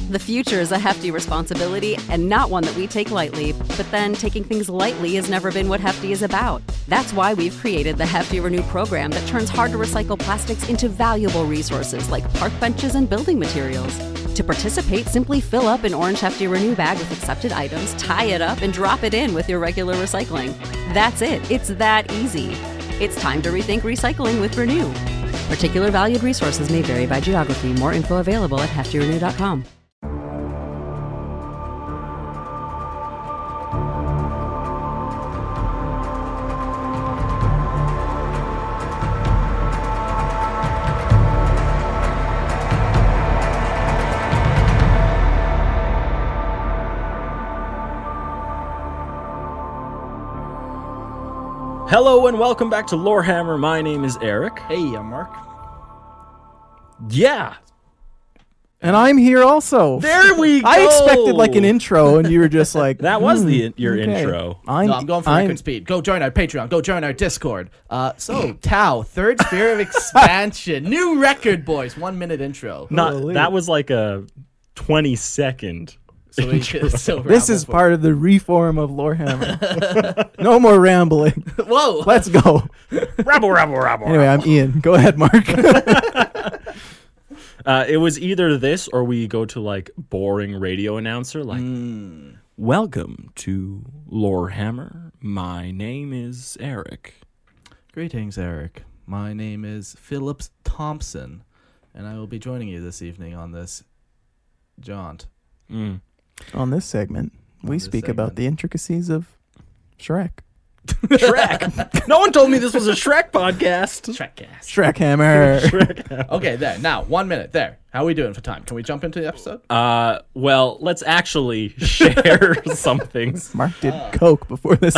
The future is a hefty responsibility and not one that we take lightly, but then taking things lightly has never been what Hefty is about. That's why we've created the Hefty Renew program that turns hard-to-recycle plastics into valuable resources like park benches and building materials. To participate, simply fill up an orange Hefty Renew bag with accepted items, tie it up, and drop it in with your regular recycling. That's it. It's that easy. It's time to rethink recycling with Renew. Particular valued resources may vary by geography. More info available at heftyrenew.com. Hello and welcome back to Lorehammer. My name is Eric. Hey, I'm Mark. Yeah. And I'm here also. There we go. I expected like an intro, and you were just like, That was your okay. intro. I'm going for record speed. Go join our Patreon. Go join our Discord. So, Tau, Third Sphere of Expansion. New record, boys. 1 minute intro. That was like a 20-second. This is part of the reform of Lorehammer. No more rambling. Whoa. Let's go. Rabble. Anyway, I'm Ian. Go ahead, Mark. It was either this or we go to like boring radio announcer like, Welcome to Lorehammer. My name is Eric. Greetings, Eric. My name is Phillips Thompson, and I will be joining you this evening on this jaunt. On this segment, we speak about the intricacies of Shrek. Shrek. No one told me this was a Shrek podcast. Shrekcast. Shrekhammer. Okay, there. Now, 1 minute. There. How are we doing for time? Can we jump into the episode? Well, let's actually share some things. Mark did coke before this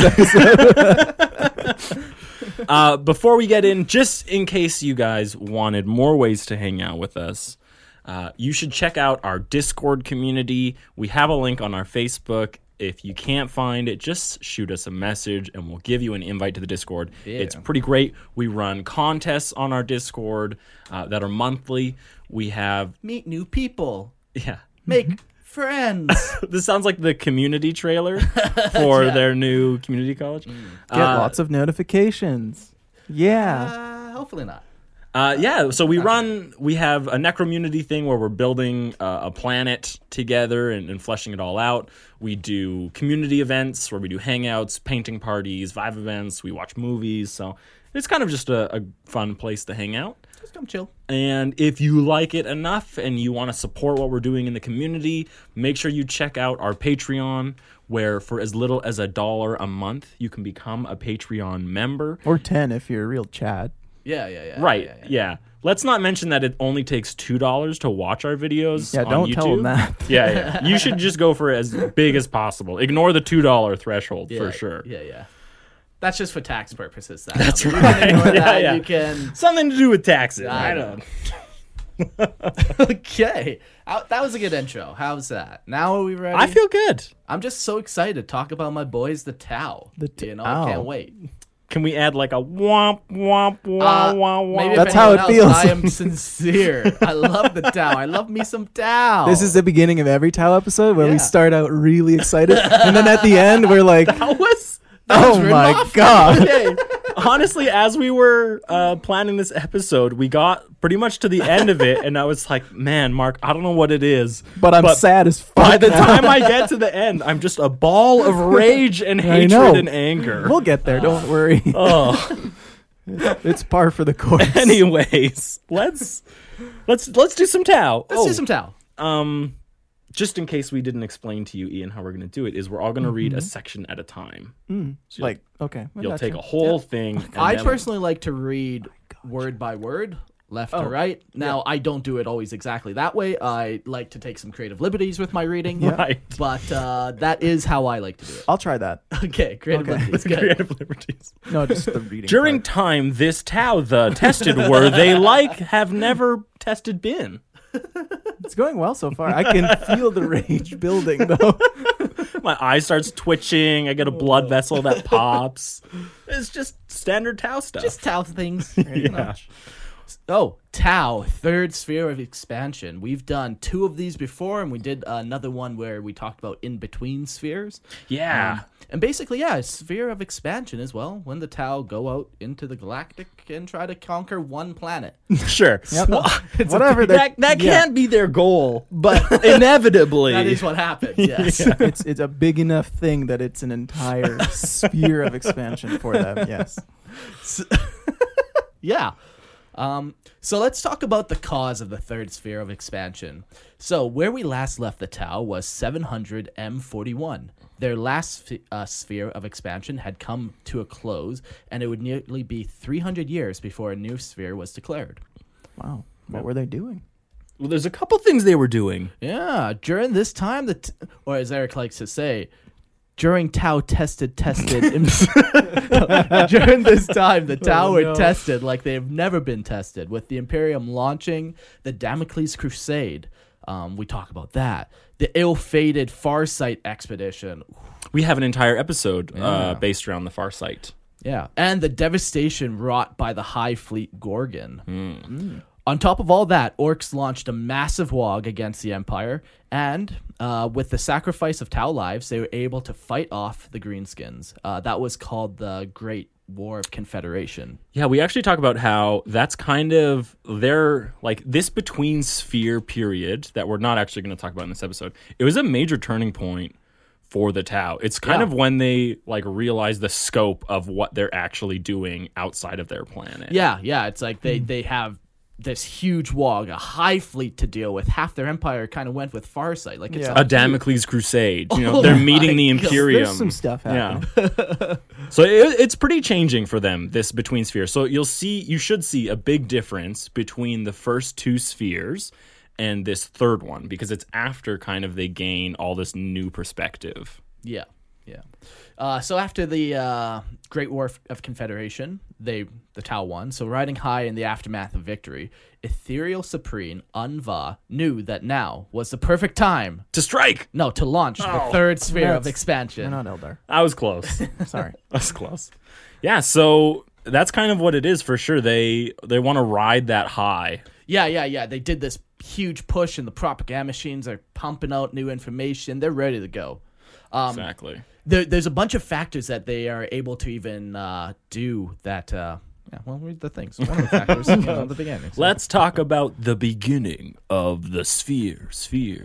episode. Before we get in, just in case you guys wanted more ways to hang out with us, you should check out our Discord community. We have a link on our Facebook. If you can't find it, just shoot us a message and we'll give you an invite to the Discord. Yeah. It's pretty great. We run contests on our Discord that are monthly. We have... Meet new people. Yeah. Make friends. This sounds like the community trailer for their new community college. Get lots of notifications. Yeah. Hopefully not. So we have a Necromunity thing where we're building a planet together and fleshing it all out. We do community events where we do hangouts, painting parties, Vive events. We watch movies. So it's kind of just a fun place to hang out. Just come chill. And if you like it enough and you want to support what we're doing in the community, make sure you check out our Patreon, where for as little as $1 a month, you can become a Patreon member. Or 10 if you're a real Chad. Yeah. Right, yeah. Let's not mention that it only takes $2 to watch our videos on don't YouTube. Tell them that. Yeah. You should just go for as big as possible. Ignore the $2 threshold for sure. Yeah. That's just for tax purposes. That's right. You can Yeah. You can... Something to do with taxes. I don't. Okay. That was a good intro. How's that? Now are we ready? I feel good. I'm just so excited to talk about my boys, the Tau. I can't wait. Can we add like a womp, womp, womp, womp? Maybe That's how it feels. I am sincere. I love the Tau. I love me some Tau. This is the beginning of every Tau episode where we start out really excited, and then at the end we're like, Oh my God. Okay. Honestly, as we were planning this episode, we got pretty much to the end of it, and I was like, man, Mark, I don't know what it is. But I'm sad as fuck. By the time I get to the end, I'm just a ball of rage and hatred and anger. We'll get there, don't worry. Oh. It's par for the course. Anyways, let's do some Tau. Let's do some Tau. Just in case we didn't explain to you, Ian, how we're going to do it, is we're all going to read a section at a time. So okay. You'll take a whole thing. I personally like to read word by word, left to right. Now, I don't do it always exactly that way. I like to take some creative liberties with my reading. Right. But that is how I like to do it. I'll try that. Okay, creative liberties. Good. Creative liberties. No, just the reading. During part. time, this Tau, the tested were they have never tested been. It's going well so far. I can feel the rage building, though. My eye starts twitching. I get a blood vessel that pops. It's just standard Tau stuff. Just Tau things. Yeah. Oh, Tau, third sphere of expansion. We've done 2 of these before, and we did another one where we talked about in-between spheres. Yeah. And basically, yeah, a sphere of expansion as well, when the Tau go out into the galactic and try to conquer one planet. Sure. Yep. Well, Whatever. that can't be their goal, but inevitably. That is what happens, yes. It's a big enough thing that it's an entire sphere of expansion for them. Yes. Yeah. So let's talk about the cause of the third sphere of expansion. So where we last left the Tau was 700 M41. Their last sphere of expansion had come to a close, and it would nearly be 300 years before a new sphere was declared. Wow. What were they doing? Well, there's a couple things they were doing. Yeah, during this time, or as Eric likes to say, during Tau tested. During this time, the Tau were tested like they've never been tested, with the Imperium launching the Damocles Crusade. We talk about that. The ill-fated Farsight expedition. We have an entire episode based around the Farsight. Yeah, and the devastation wrought by the High Fleet Gorgon. On top of all that, Orcs launched a massive wog against the Empire, and with the sacrifice of Tau lives, they were able to fight off the Greenskins. That was called the Great War of Confederation. Yeah, we actually talk about how that's kind of their, like, this between sphere period that we're not actually going to talk about in this episode. It was a major turning point for the Tau. It's kind of when they, like, realize the scope of what they're actually doing outside of their planet. Yeah, it's like they have this huge wog, a high fleet to deal with. Half their empire kind of went with Farsight. Like it's a Damocles Crusade. You know, they're meeting the Imperium. There's some stuff happening. Yeah. So it's pretty changing for them, this between sphere. So you should see a big difference between the first 2 spheres and this third one, because it's after kind of they gain all this new perspective. Yeah. So after the Great War of Confederation, the Tau won. So riding high in the aftermath of victory, Ethereal Supreme Unva knew that now was the perfect time to strike. No, to launch the third sphere of expansion. You're not Eldar. I was close. Sorry. I was close. Yeah, so that's kind of what it is for sure. They want to ride that high. Yeah. They did this huge push, and the propaganda machines are pumping out new information. They're ready to go. Exactly. There's a bunch of factors that they are able to even do that. Read the things. One of the factors, the beginning. So. Let's talk about the beginning of the spheres.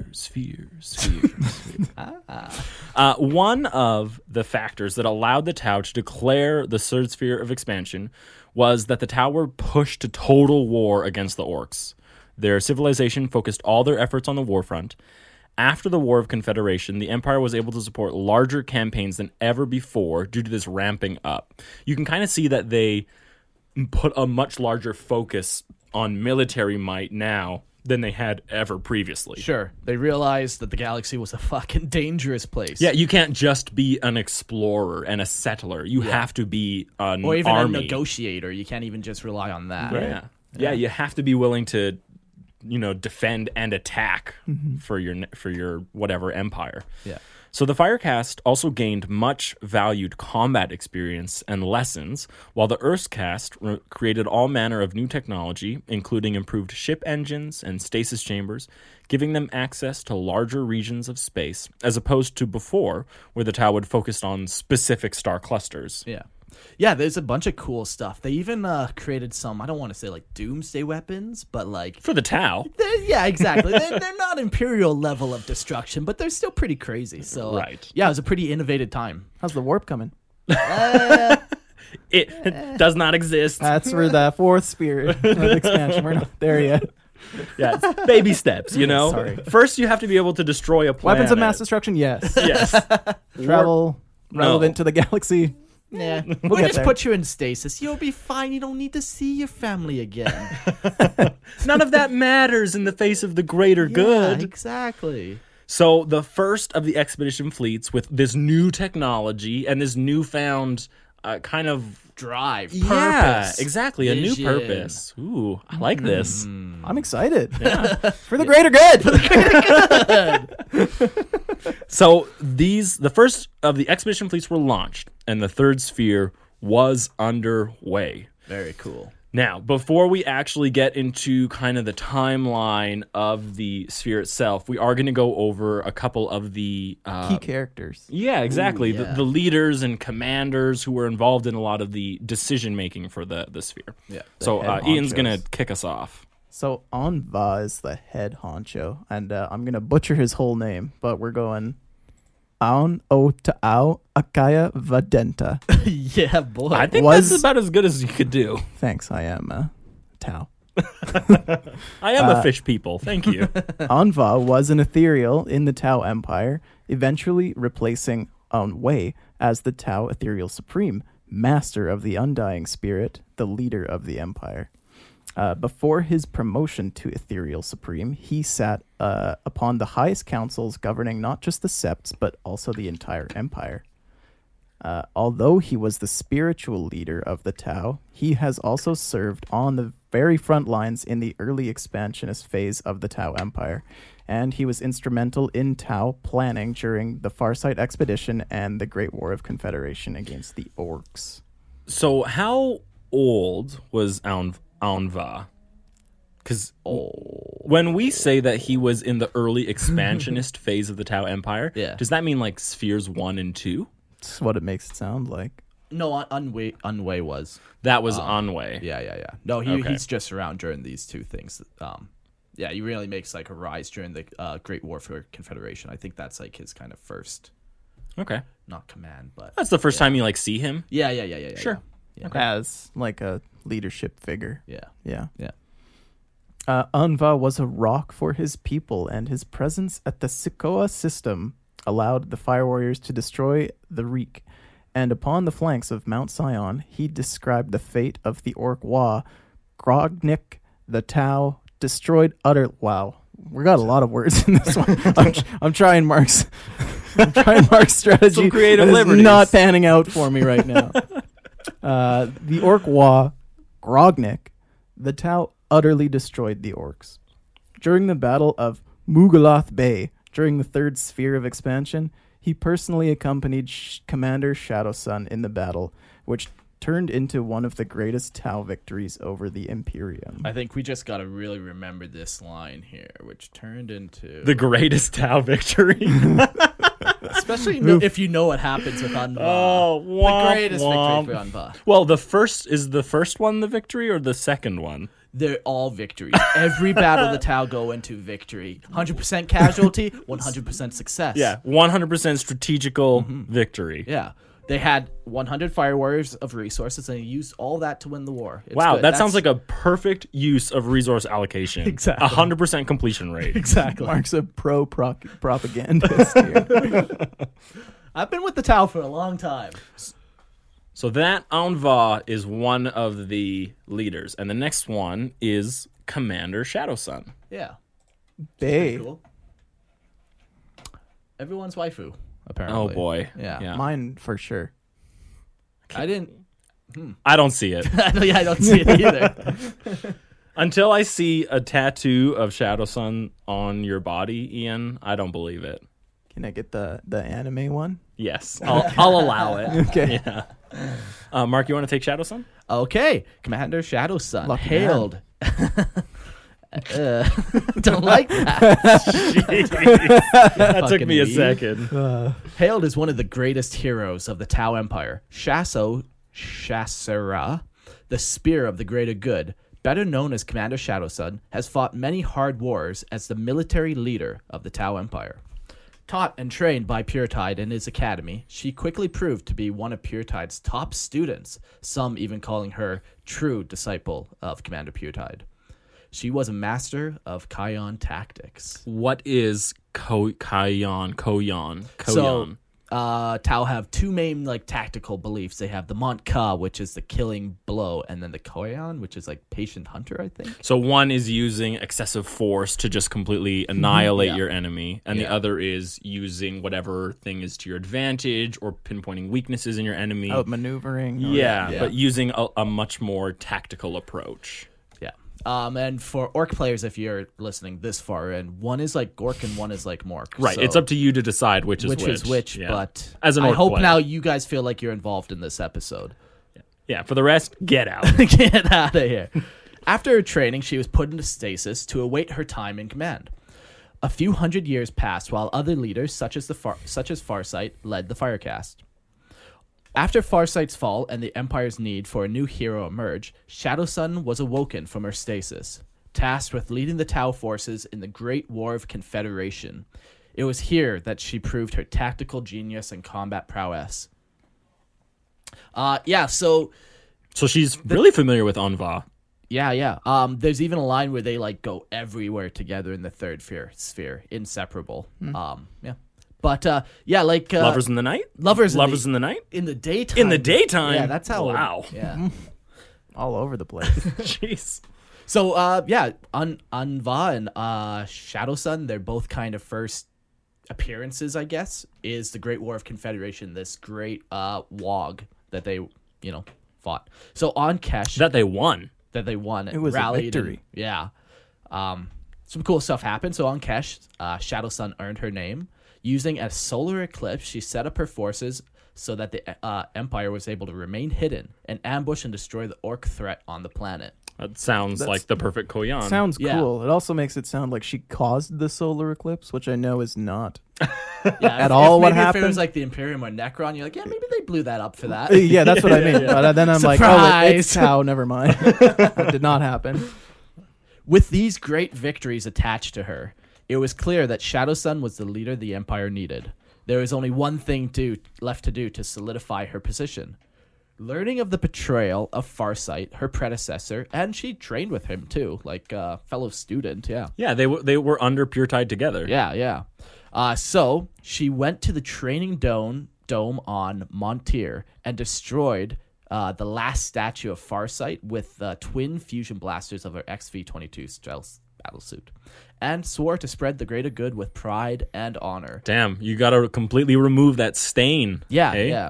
One of the factors that allowed the Tau to declare the third sphere of expansion was that the Tau were pushed to total war against the Orcs. Their civilization focused all their efforts on the war front. After the War of Confederation, the Empire was able to support larger campaigns than ever before due to this ramping up. You can kind of see that they put a much larger focus on military might now than they had ever previously. Sure. They realized that the galaxy was a fucking dangerous place. Yeah, you can't just be an explorer and a settler. You have to be an or even army. a negotiator. You can't even just rely on that. Right. Yeah, you have to be willing to defend and attack for your whatever empire. Yeah. So the Firecast also gained much valued combat experience and lessons, while the Earthcast created all manner of new technology, including improved ship engines and stasis chambers, giving them access to larger regions of space, as opposed to before, where the Tau would focus on specific star clusters. Yeah, there's a bunch of cool stuff. They even created some, I don't want to say like doomsday weapons, but like... For the Tau. Yeah, exactly. they're not Imperial level of destruction, but they're still pretty crazy. So, right. Yeah, it was a pretty innovative time. How's the warp coming? It does not exist. That's for the 4th sphere of expansion. We're not there yet. Yeah, it's baby steps, Sorry. First, you have to be able to destroy a planet. Weapons of mass destruction, yes. Yes. Travel, relevant to the galaxy. Yeah, We'll just there. put you in stasis. You'll be fine. You don't need to see your family again. None of that matters in the face of the greater good. Yeah, exactly. So the first of the expedition fleets with this new technology and this newfound kind of drive, purpose. Yeah, exactly. Vision. A new purpose. Ooh, I like this. I'm excited. For the greater good. So the first of the expedition fleets were launched, and the third sphere was underway. Very cool. Now, before we actually get into kind of the timeline of the sphere itself, we are going to go over a couple of the Key characters. Yeah, exactly. Ooh, yeah. The leaders and commanders who were involved in a lot of the decision making for the sphere. Yeah. So head Ian's honchos. going to kick us off. So Anva is the head honcho, and I'm going to butcher his whole name, but we're going Aun O Ta'au Akaya Vadenta. Yeah, boy. I think Was- that's about as good as you could do. Thanks, I am Tau. I am a fish people. Thank you. Anva was an ethereal in the Tau Empire, eventually replacing An Wei as the Tau Ethereal Supreme, master of the Undying Spirit, the leader of the Empire. Before his promotion to Ethereal Supreme, he sat upon the highest councils governing not just the septs, but also the entire empire. Although he was the spiritual leader of the Tau, he has also served on the very front lines in the early expansionist phase of the Tau Empire, and he was instrumental in Tau planning during the Farsight Expedition and the Great War of Confederation against the Orcs. So how old was Anva? Because when we say that he was in the early expansionist phase of the Tau Empire, Yeah. does that mean like spheres 1 and 2? That's what it makes it sound like. No, Unway was. That was Anwei. Yeah. No, Okay. he's just around during these two things. Yeah, he really makes like a rise during the Great War for Confederation. I think that's like his kind of first, Okay. not command, but That's the first time you like see him. yeah. Sure. Yeah. As like a leadership figure. Yeah. Yeah. Yeah. Anva was a rock for his people, and his presence at the Sikoa system allowed the Fire Warriors to destroy the Reek. And upon the flanks of Mount Sion, he described the fate of the Orc Wa, Grognik, the Tau, destroyed utter. Wow, we got a lot of words in this one. I'm trying Mark's. I'm trying Mark's strategy. Some creative and it's liberties. not panning out for me right now. The Orc Wa, Grognik, the Tau utterly destroyed the Orcs. During the Battle of Mugalath Bay, during the third sphere of expansion, he personally accompanied Commander Shadowsun in the battle, which turned into one of the greatest Tau victories over the Imperium. I think we just got to really remember this line here, which turned into The greatest Tau victory. especially if you know what happens with Anva. Oh, the womp, greatest womp. victory for Anva. Well, the first one the victory or the second one? They're all victories. Every battle the Tau go into victory. 100% casualty, 100% success. Yeah, 100% strategical victory. Yeah. They had 100 Fire Warriors of resources, and they used all that to win the war. It's Wow, good. that sounds like a perfect use of resource allocation. Exactly. 100% completion rate. exactly. Mark's a propagandist here. I've been with the Tau for a long time. So that Anva is one of the leaders, and the next one is Commander Shadowsun. Yeah. Bay. Cool. Everyone's waifu, apparently. Oh boy. Yeah. Mine for sure. I didn't. I don't see it. I don't see it either. Until I see a tattoo of Shadowsun on your body, Ian, I don't believe it. Can I get the anime one? Yes, I'll allow it. Okay. Yeah. Mark, you want to take Shadowsun? Okay. Commander Shadowsun Lucky hailed. Don't like that. That took Fucking me a weeb. second. Hailed as one of the greatest heroes of the Tau Empire, Shasera, the Spear of the Greater Good, better known as Commander Shadowsun, has fought many hard wars as the military leader of the Tau Empire. Taught and trained by Puretide in his academy, she quickly proved to be one of Puretide's top students, some even calling her true disciple of Commander Puretide. She was a master of Kayon tactics. What is Koyon? So, Tau have two main tactical beliefs. They have the Mont Ka, which is the killing blow, and then the Koyon, which is patient hunter, I think. So one is using excessive force to just completely annihilate Yeah. your enemy, and the Yeah. other is using whatever thing is to your advantage or pinpointing weaknesses in your enemy. Outmaneuvering. or- Yeah, Yeah. but using a much more tactical approach. Yeah. And for Orc players, if you're listening this far in, one is Gork and one is Mork. Right, So- it's up to you to decide which is which. is which, Yeah. but As an I Orc hope player. now you guys feel like you're involved in this episode. Yeah, for the rest, get out. Get out of here. After her training, she was put into stasis to await her time in command. A few hundred years passed while other leaders, such as Farsight, led the Firecast. After Farsight's fall and the Empire's need for a new hero emerged, Shadowsun was awoken from her stasis, tasked with leading the Tau forces in the Great War of Confederation. It was here that she proved her tactical genius and combat prowess. So she's really familiar with Anva. Yeah. There's even a line where they like go everywhere together in the third sphere, inseparable. Yeah. But Lovers in the Night? Lovers in the Night? In the daytime. In the daytime? Yeah, that's how. Wow. Yeah. All over the place. Jeez. So Anva and Shadowsun, they're both kind of first appearances, I guess, is the Great War of Confederation, this great WOG that they, fought. So on Kesh That they won. It was a victory. Some cool stuff happened. So on Kesh, Shadowsun earned her name. Using a solar eclipse, she set up her forces so that the Empire was able to remain hidden and ambush and destroy the orc threat on the planet. That sounds like the perfect Koyan. Sounds Yeah. cool. It also makes it sound like she caused the solar eclipse, which I know is not. At all what If it happened? was like the Imperium or Necron, you're like, yeah, maybe they blew that up for that. Yeah, that's what I mean. But then I'm like, it's Tau, never mind. That did not happen. With these great victories attached to her, it was clear that Shadowsun was the leader the Empire needed. There was only one thing left to do to solidify her position. Learning of the betrayal of Farsight, her predecessor, and she trained with him too, like a fellow student, yeah. Yeah, they were under Pure Tide together. Yeah. So she went to the training dome on Montier and destroyed the last statue of Farsight with twin fusion blasters of her XV-22 stealth battlesuit, and swore to spread the greater good with pride and honor. Damn, you gotta completely remove that stain. Yeah.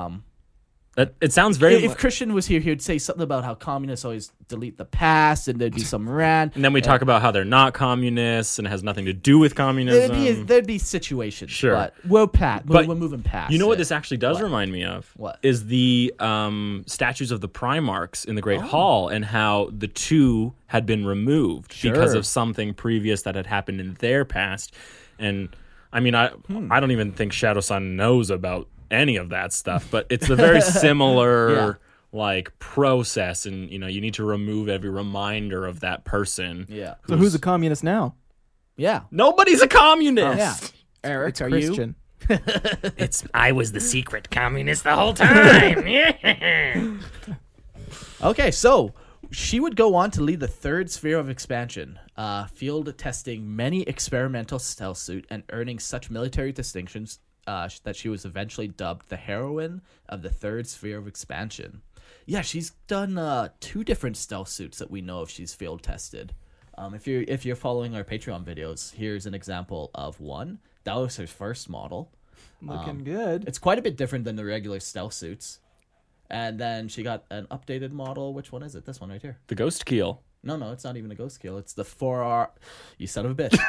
It sounds very... If Christian was here, he would say something about how communists always delete the past, and there'd be some rant. And then we talk about how they're not communists and it has nothing to do with communism. There'd be situations. Sure. But we're moving past. You know what it. this actually does remind me of? What? Is the statues of the Primarchs in the Great Hall, and how the two had been removed because of something previous that had happened in their past. And I mean, I don't even think Shadowsun knows about any of that stuff, but it's a very similar like process, and you need to remove every reminder of that person. Yeah. So who's a communist now? Yeah. Nobody's a communist. Yeah. Eric, It's are Christian. I was the secret communist the whole time. you? Okay, so she would go on to lead the third sphere of expansion, field testing many experimental stealth suit and earning such military distinctions that she was eventually dubbed the heroine of the third sphere of expansion. Yeah, she's done 2 different stealth suits that we know of. She's field tested. If you're following our Patreon videos, here's an example of one. That was her first model. Looking good. It's quite a bit different than the regular stealth suits. And then she got an updated model. Which one is it? This one right here. The Ghost Keel. No, it's not even a ghost kill. It's the 4R. You son of a bitch.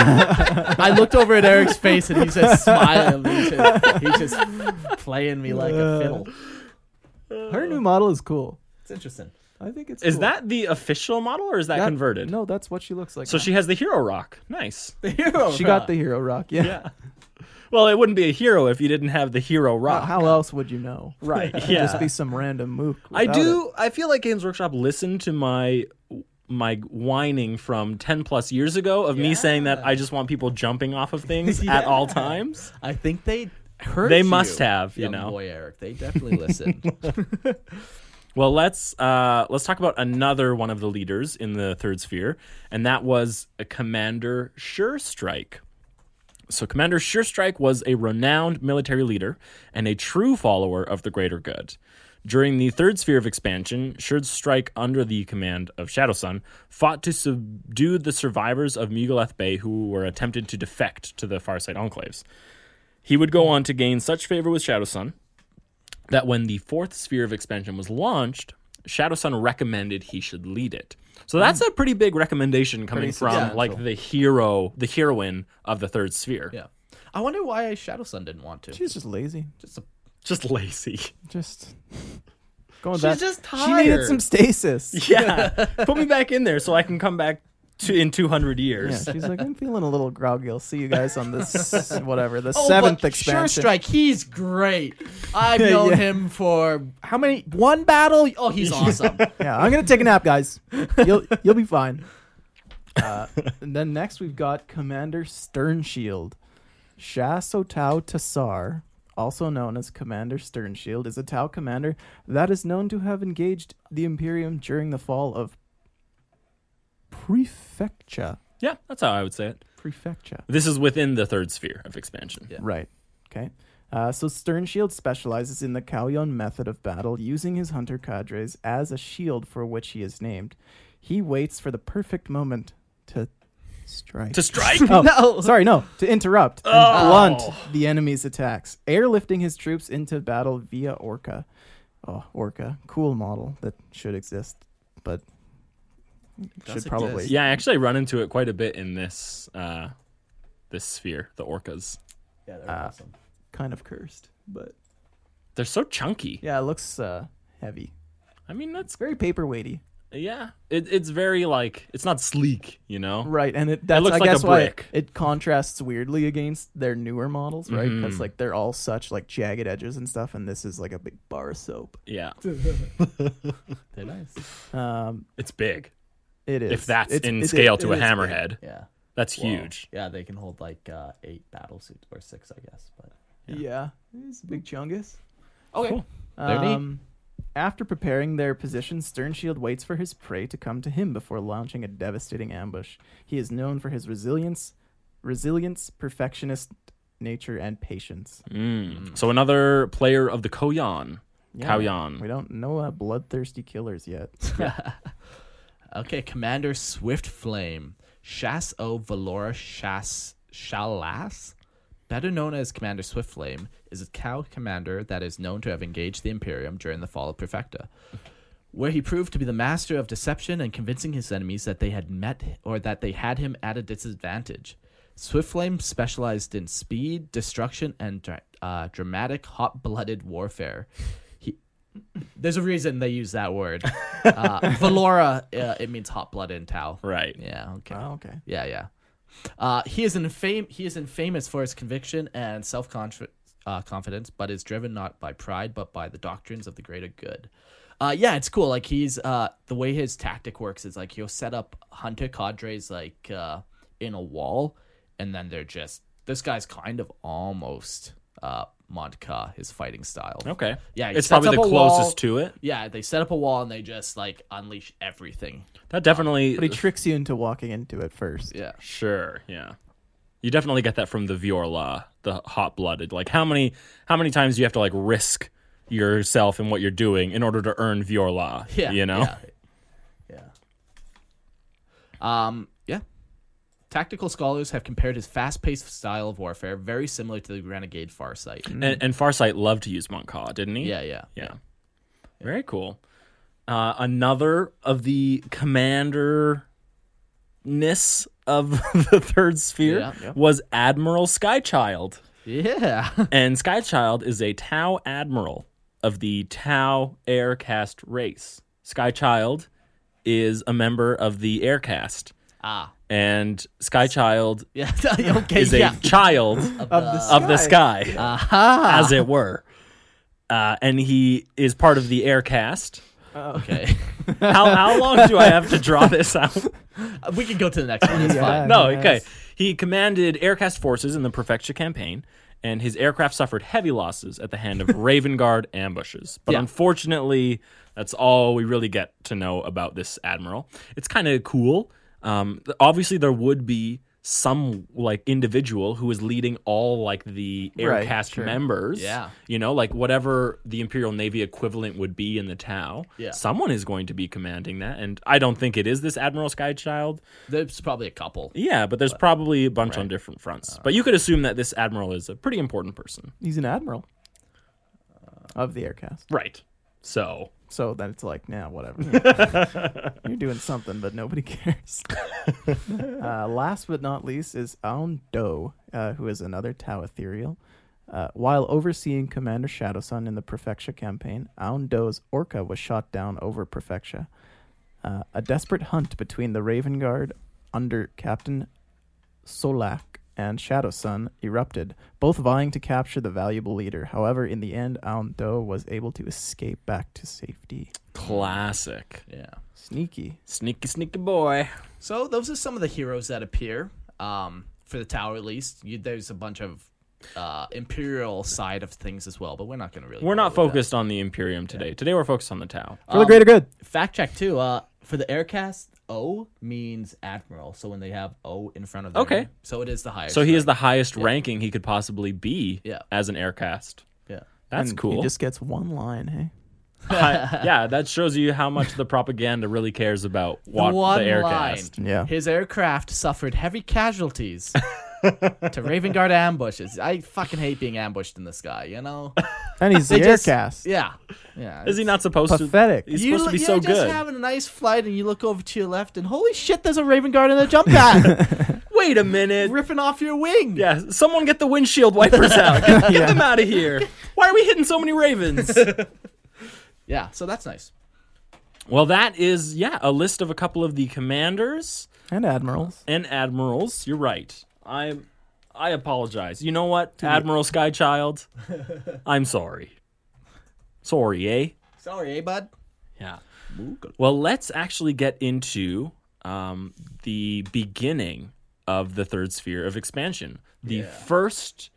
I looked over at Eric's face and he's just smiling. He's just playing me like a fiddle. Her new model is cool. It's interesting. I think it's Is cool. that the official model, or is that converted? No, that's what she looks like. So now. she has the hero rock. Nice. The hero. She got the hero rock. Yeah. Well, it wouldn't be a hero if you didn't have the hero rock. How else would you know? Right. It'd Yeah. just be some random mook. I feel like Games Workshop listened to my whining from 10 plus years ago of me saying that I just want people jumping off of things at all times. I think they heard They you, must have, young boy Eric. They definitely listened. Well, let's talk about another one of the leaders in the third sphere, and that was Commander Surestrike. So Commander Surestrike was a renowned military leader and a true follower of the greater good. During the third sphere of expansion, Surestrike, under the command of Shadowsun, fought to subdue the survivors of Mughaleth Bay who were attempted to defect to the Farsight enclaves. He would go on to gain such favor with Shadowsun that when the fourth sphere of expansion was launched, Shadowsun recommended he should lead it. So that's a pretty big recommendation coming from like the heroine of the third sphere. Yeah. I wonder why Shadowsun didn't want to. She's just lazy. Just lazy. Just Going She's back. just She needed tired. some stasis. Yeah, put me back in there so I can come back in 200 Yeah, years. she's like, I'm feeling a little groggy. I'll see you guys on this, whatever, the Oh, 7th but expansion. Sure Strike, he's great. I've known him for how many? One battle? Oh, he's awesome. Yeah, I'm gonna take a nap, guys. You'll be fine. And then next we've got Commander Sternshield. Shaso Tau Tassar, also known as Commander Sternshield, is a Tau commander that is known to have engaged the Imperium during the fall of Prefecture. Yeah, that's how I would say it. Prefecture. This is within the third sphere of expansion. Yeah. Right. Okay. So Sternshield specializes in the Kauyon method of battle, using his hunter cadres as a shield for which he is named. He waits for the perfect moment to strike. To strike? Oh, No. sorry, no. To interrupt and blunt the enemy's attacks. Airlifting his troops into battle via Orca. Oh, Orca. Cool model that should exist, but Does should probably. exist. Yeah, I actually run into it quite a bit in this this sphere, the orcas. Yeah, they're awesome. Kind of cursed, but They're so chunky. yeah, it looks heavy. I mean, that's Very paperweighty. yeah. It's very like it's not sleek, you know. Right, and that's looks I like a guess why brick. it contrasts weirdly against their newer models, right? Because Mhm. like they're all such like jagged edges and stuff, and this is like a big bar of soap. Yeah, They're nice. it's big. It is. If that's It's- in it- scale it to a is big. hammerhead, Yeah. that's Whoa. huge. Yeah, they can hold like 8 battle suits or 6, I guess. But Yeah, it's a big chungus. okay. Cool. They're neat. After preparing their position, Sternshield waits for his prey to come to him before launching a devastating ambush. He is known for his resilience, perfectionist nature, and patience. So another player of the Kauyon. Yeah, Kauyon. We don't know bloodthirsty killers yet. Okay, Commander Swift Flame. Shas O Valora Shalas, better known as Commander Swift Flame, is a Tau commander that is known to have engaged the Imperium during the fall of Perfecta, where he proved to be the master of deception and convincing his enemies that they had met or that they had him at a disadvantage. Swift Flame specialized in speed, destruction, and dramatic hot-blooded warfare. There's a reason they use that word. Valora, it means hot-blooded in Tau. Right. Yeah, okay. Oh, okay. Yeah. He is infamous for his conviction and self-confidence, but is driven not by pride, but by the doctrines of the greater good. Yeah, it's cool. Like he's the way his tactic works is like he'll set up hunter cadres like in a wall, and then they're just this guy's kind of almost Montka, his fighting style. Okay. Yeah, he it's sets probably up the a wall. closest to it. Yeah, they set up a wall and they just like unleash everything. That definitely. But he tricks you into walking into it first. Yeah. Sure. Yeah. You definitely get that from the Viorla, the hot-blooded. Like how many times do you have to like risk yourself and what you're doing in order to earn Viorla? Yeah. You know. Yeah. Tactical scholars have compared his fast-paced style of warfare very similar to the Renegade Farsight. And Farsight loved to use Montcaw, didn't he? Yeah. Very cool. Another of the commander-ness of the third sphere Yeah. was Admiral Skychild. Yeah. And Skychild is a Tau admiral of the Tau Aircast race. Skychild is a member of the Aircast. And Skychild Yeah. Okay. is a child of the sky, as it were. And he is part of the Aircast. Okay. How long do I have to draw this out? We can go to the next one. It's Yeah. fine. No, Yes. okay. He commanded Aircast forces in the Perfectia campaign, and his aircraft suffered heavy losses at the hand of Raven Guard ambushes. But Yeah. unfortunately, that's all we really get to know about this admiral. It's kind of cool. Obviously, there would be some like individual who is leading all like the Right, Aircast sure. members. Yeah. You know, like whatever the Imperial Navy equivalent would be in the Tau. Yeah. Someone is going to be commanding that, and I don't think it is this Admiral Skychild. There's probably a couple. Yeah, but there's probably a bunch on different fronts. But you could assume that this admiral is a pretty important person. He's an admiral of the Aircast. Right. So, So then it's like, nah, whatever. You're doing something, but nobody cares. Last but not least is Aon Do, who is another Tau ethereal. While overseeing Commander Shadowsun in the Prefectia campaign, Aun Do's Orca was shot down over Prefectia. A desperate hunt between the Raven Guard under Captain Solak and Shadowsun erupted, both vying to capture the valuable leader. However, in the end, Aun Do was able to escape back to safety. Classic. Yeah. Sneaky. Sneaky boy. So those are some of the heroes that appear for the tower, at least. There's a bunch of Imperial side of things as well, but we're not going to really. We're not go with focused on the Imperium today. Today we're focused on the Tau. For the greater good. that. Fact check too. For the aircast, O means admiral. So when they have O in front of their Okay. name, so it is the highest. So he is the rank. highest ranking he could possibly be Yeah. as an aircast. Yeah. That's And cool. He just gets one line, hey? Yeah, that shows you how much the propaganda really cares about what the One aircast. line. Yeah. His aircraft suffered heavy casualties to Raven Guard ambushes. I fucking hate being ambushed in the sky, you know? And he's the They just- aircast. Yeah. Yeah. Is he not supposed Pathetic. to? He's supposed to be so You're just good. having a nice flight and you look over to your left and holy shit, there's a Raven Guard in a jump pad Wait a minute. ripping off your wing. Yeah, someone get the windshield wipers out. Get them out of here. Why are we hitting so many ravens? Yeah, so that's nice. Well, that is, a list of a couple of the commanders And admirals. and admirals. You're right. I apologize. You know what, Admiral Skychild? I'm sorry. Sorry, eh? Sorry, bud? Yeah. Well, let's actually get into the beginning of the third sphere of expansion. The first,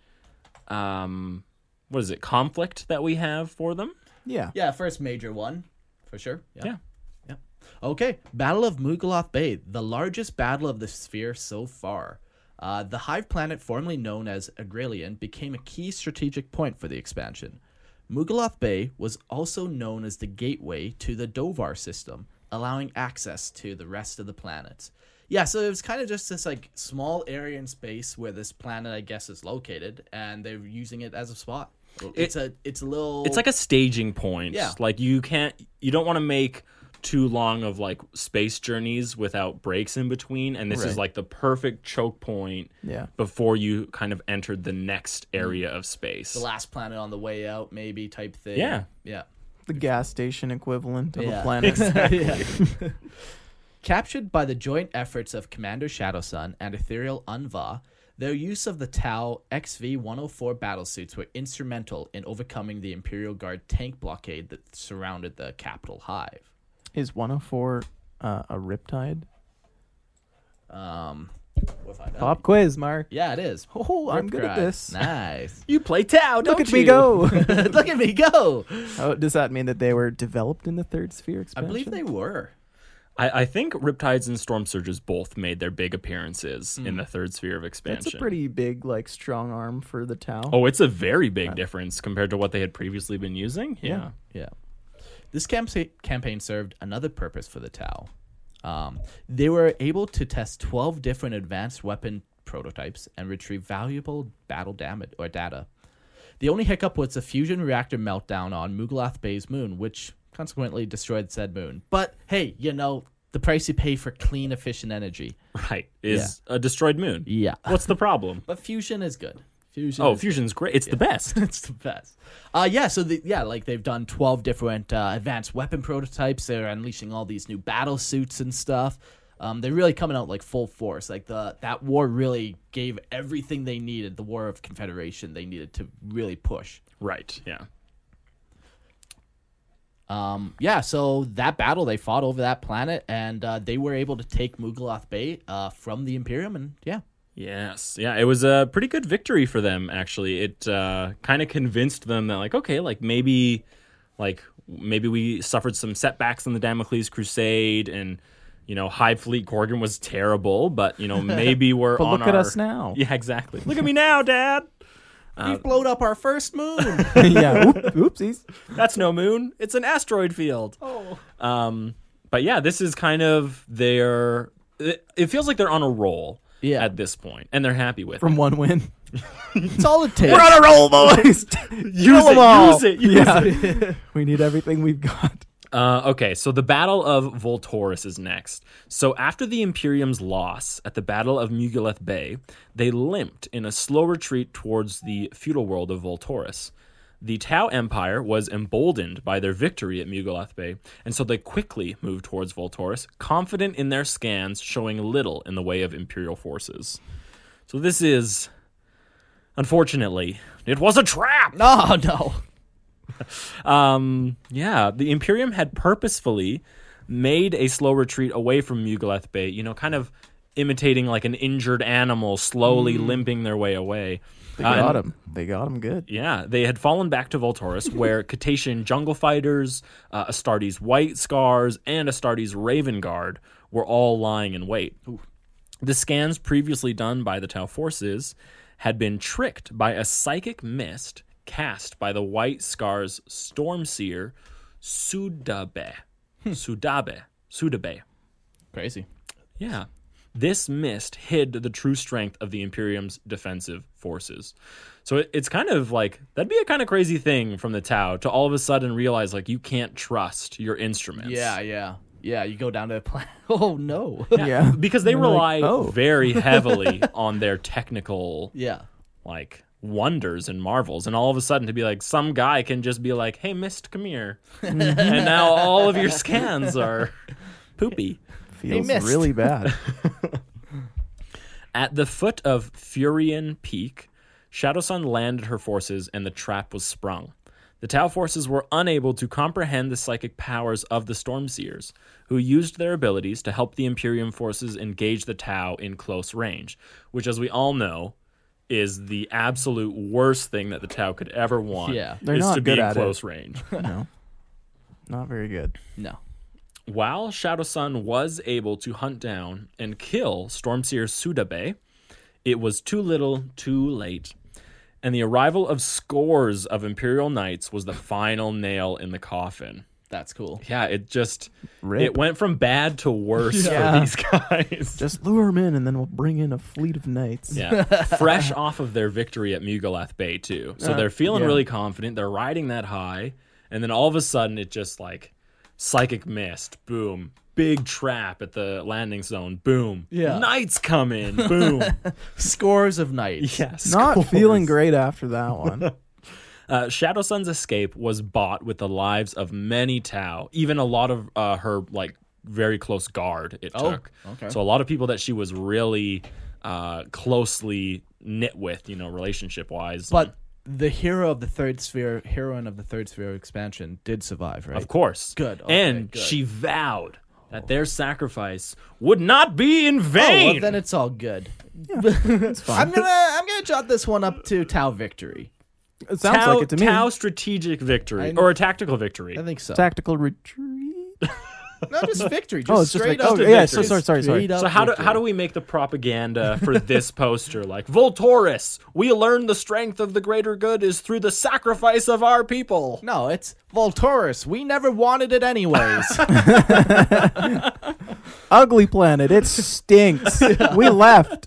conflict that we have for them? Yeah. Yeah, first major one, for sure. Yeah. Okay, Battle of Mugaloth Bay, the largest battle of the sphere so far. The hive planet, formerly known as Agrelian, became a key strategic point for the expansion. Mugaloth Bay was also known as the gateway to the Dovar system, allowing access to the rest of the planets. Yeah, so it was kind of just this like small area in space where this planet, I guess, is located, and they're using it as a spot. It's a little. It's like a staging point. Yeah. Like you don't want to make too long of like space journeys without breaks in between, and this is Right. like the perfect choke point Yeah. before you kind of entered the next area of space. the last planet on the way out, maybe type thing. Yeah. Yeah. The gas station equivalent of Yeah. a planet. Yeah. Captured by the joint efforts of Commander Shadowsun and Ethereal Unva, their use of the Tau XV-104 battlesuits were instrumental in overcoming the Imperial Guard tank blockade that surrounded the capital hive. Is 104 a riptide? We'll find out. Pop quiz, Mark. Yeah, it is. Oh, I'm good at Riptide. this. Nice. You play Tau, don't Look at you? me go. Look at me go. Oh, does that mean that they were developed in the third sphere I expansion? believe they were. I think Riptides and Storm Surges both made their big appearances in the third sphere of expansion. That's a pretty big, like, strong arm for the Tau. Oh, it's a very big difference compared to what they had previously been using. Yeah. Yeah. This campaign served another purpose for the Tau. They were able to test 12 different advanced weapon prototypes and retrieve valuable battle damage or data. The only hiccup was the fusion reactor meltdown on Mugaloth Bay's moon, which consequently destroyed said moon. But hey, you know, the price you pay for clean, efficient energy. Right. Is a destroyed moon. Yeah. What's the problem? But fusion is good. Fusion Oh, is fusion's great. It's the best. It's the best. So like they've done 12 different advanced weapon prototypes. They're unleashing all these new battle suits and stuff. They're really coming out like full force. Like that war really gave everything they needed. The War of Confederation they needed to really push. Right. Yeah. So that battle they fought over that planet, and they were able to take Mugaloth Bay from the Imperium, and yeah. Yes. Yeah, it was a pretty good victory for them, actually. It kind of convinced them that, like, okay, maybe we suffered some setbacks in the Damocles Crusade, and, Hive Fleet Gorgon was terrible, but, maybe we're But on look at us now. Yeah, exactly. Look at me now, Dad. We've blown up our first moon. Yeah. Oopsies. That's no moon. It's an asteroid field. Oh. But yeah, this is kind of it feels like they're on a roll at this point, and they're happy with From it. one win. It's all it takes. We're on a roll, boys. Use it. them all. Use it. Use it. We need everything we've got. Okay, so the Battle of Volturus is next. So after the Imperium's loss at the Battle of Mugileth Bay, they limped in a slow retreat towards the feudal world of Volturus. The Tau Empire was emboldened by their victory at Mugileth Bay, and so they quickly moved towards Volturus, confident in their scans showing little in the way of Imperial forces. So this is, unfortunately, it was a trap! Oh, no. The Imperium had purposefully made a slow retreat away from Mugileth Bay, kind of imitating like an injured animal slowly limping their way away. They got him. They got him good. Yeah, they had fallen back to Volturus, where Catatian jungle fighters, Astartes White Scars, and Astartes Raven Guard were all lying in wait. Ooh. The scans previously done by the Tau forces had been tricked by a psychic mist cast by the White Scars Stormseer Sudabe. Sudabe. Crazy. Yeah. This mist hid the true strength of the Imperium's defensive forces. So it's kind of like, that'd be a kind of crazy thing from the Tau to all of a sudden realize, like, you can't trust your instruments. Yeah, you go down to the planet. Oh, no. Yeah. Because they They're rely like, oh. very heavily on their technical, Yeah. like, wonders and marvels. And all of a sudden to be like, some guy can just be like, hey, Mist, come here. And now all of your scans are poopy. Feels really bad. At the foot of Furian Peak, Shadowsun landed her forces and the trap was sprung. The Tau forces were unable to comprehend the psychic powers of the Stormseers, who used their abilities to help the Imperium forces engage the Tau in close range, which, as we all know, is the absolute worst thing that the Tau could ever want. Yeah. They're is not to good be in at close it. range. No. Not very good. No. While Shadowsun was able to hunt down and kill Stormseer Sudabe, it was too little, too late. And the arrival of scores of Imperial Knights was the final nail in the coffin. That's cool. Yeah, Rip. it went from bad to worse Yeah. for these guys. Just lure them in, and then we'll bring in a fleet of knights. Yeah, fresh off of their victory at Mugileth Bay, too. So they're feeling yeah. really confident. They're riding that high. And then all of a sudden, it just like psychic mist, boom. Big trap at the landing zone, boom. Yeah. Knights come in, boom. Scores of knights. Yes. Not feeling great after that one. Shadowsun's escape was bought with the lives of many Tau, even a lot of her like very close guard it took. Okay. So a lot of people that she was really closely knit with, relationship wise. But the heroine of the third sphere expansion did survive, right? Of course. Good. Okay, and good. she vowed that their sacrifice would not be in Oh, vain. well, then it's all good. It's fine. I'm gonna jot this one up to Tau victory. It sounds like it to me. Tau strategic victory or a tactical victory. I think so. Tactical retreat. No, just victory. Just It's just straight like, up. yeah. victory. So sorry. Straight up So how victory. do we make the propaganda for this poster like Volturus? We learn the strength of the greater good is through the sacrifice of our people. No, it's Volturus. We never wanted it anyways. Ugly planet. It stinks. We left.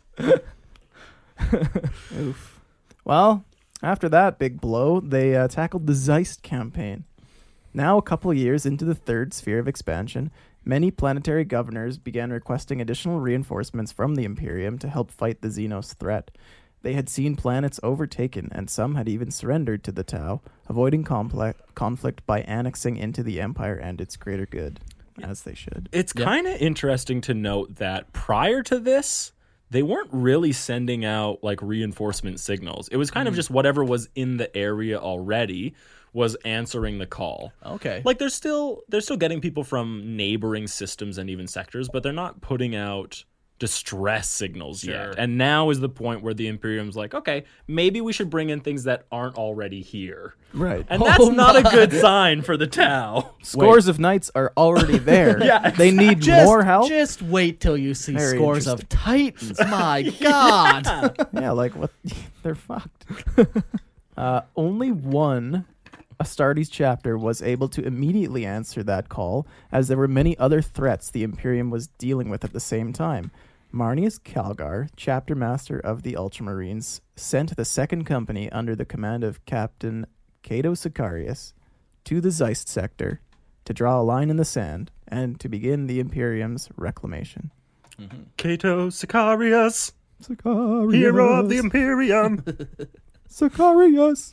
Oof. Well, after that big blow, they tackled the Zeist campaign. Now, a couple years into the third sphere of expansion, many planetary governors began requesting additional reinforcements from the Imperium to help fight the Xenos threat. They had seen planets overtaken, and some had even surrendered to the Tau, avoiding conflict by annexing into the Empire and its greater good, as they should. It's kind of interesting to note that prior to this, they weren't really sending out like reinforcement signals. It was kind of just whatever was in the area already was answering the call. Okay. Like they're still getting people from neighboring systems and even sectors, but they're not putting out distress signals yet. And now is the point where the Imperium's like, okay, maybe we should bring in things that aren't already here. Right. And that's not a good sign for the Tau. Scores of knights are already there. Yeah, They need more help. Just wait till you see Very scores of Titans. My God. Yeah, like what? They're fucked. Only one Astartes chapter was able to immediately answer that call, as there were many other threats the Imperium was dealing with at the same time. Marnius Calgar, chapter master of the Ultramarines, sent the second company under the command of Captain Cato Sicarius to the Zeist sector to draw a line in the sand and to begin the Imperium's reclamation. Cato Sicarius, Sicarius. hero of the Imperium. Sicarius.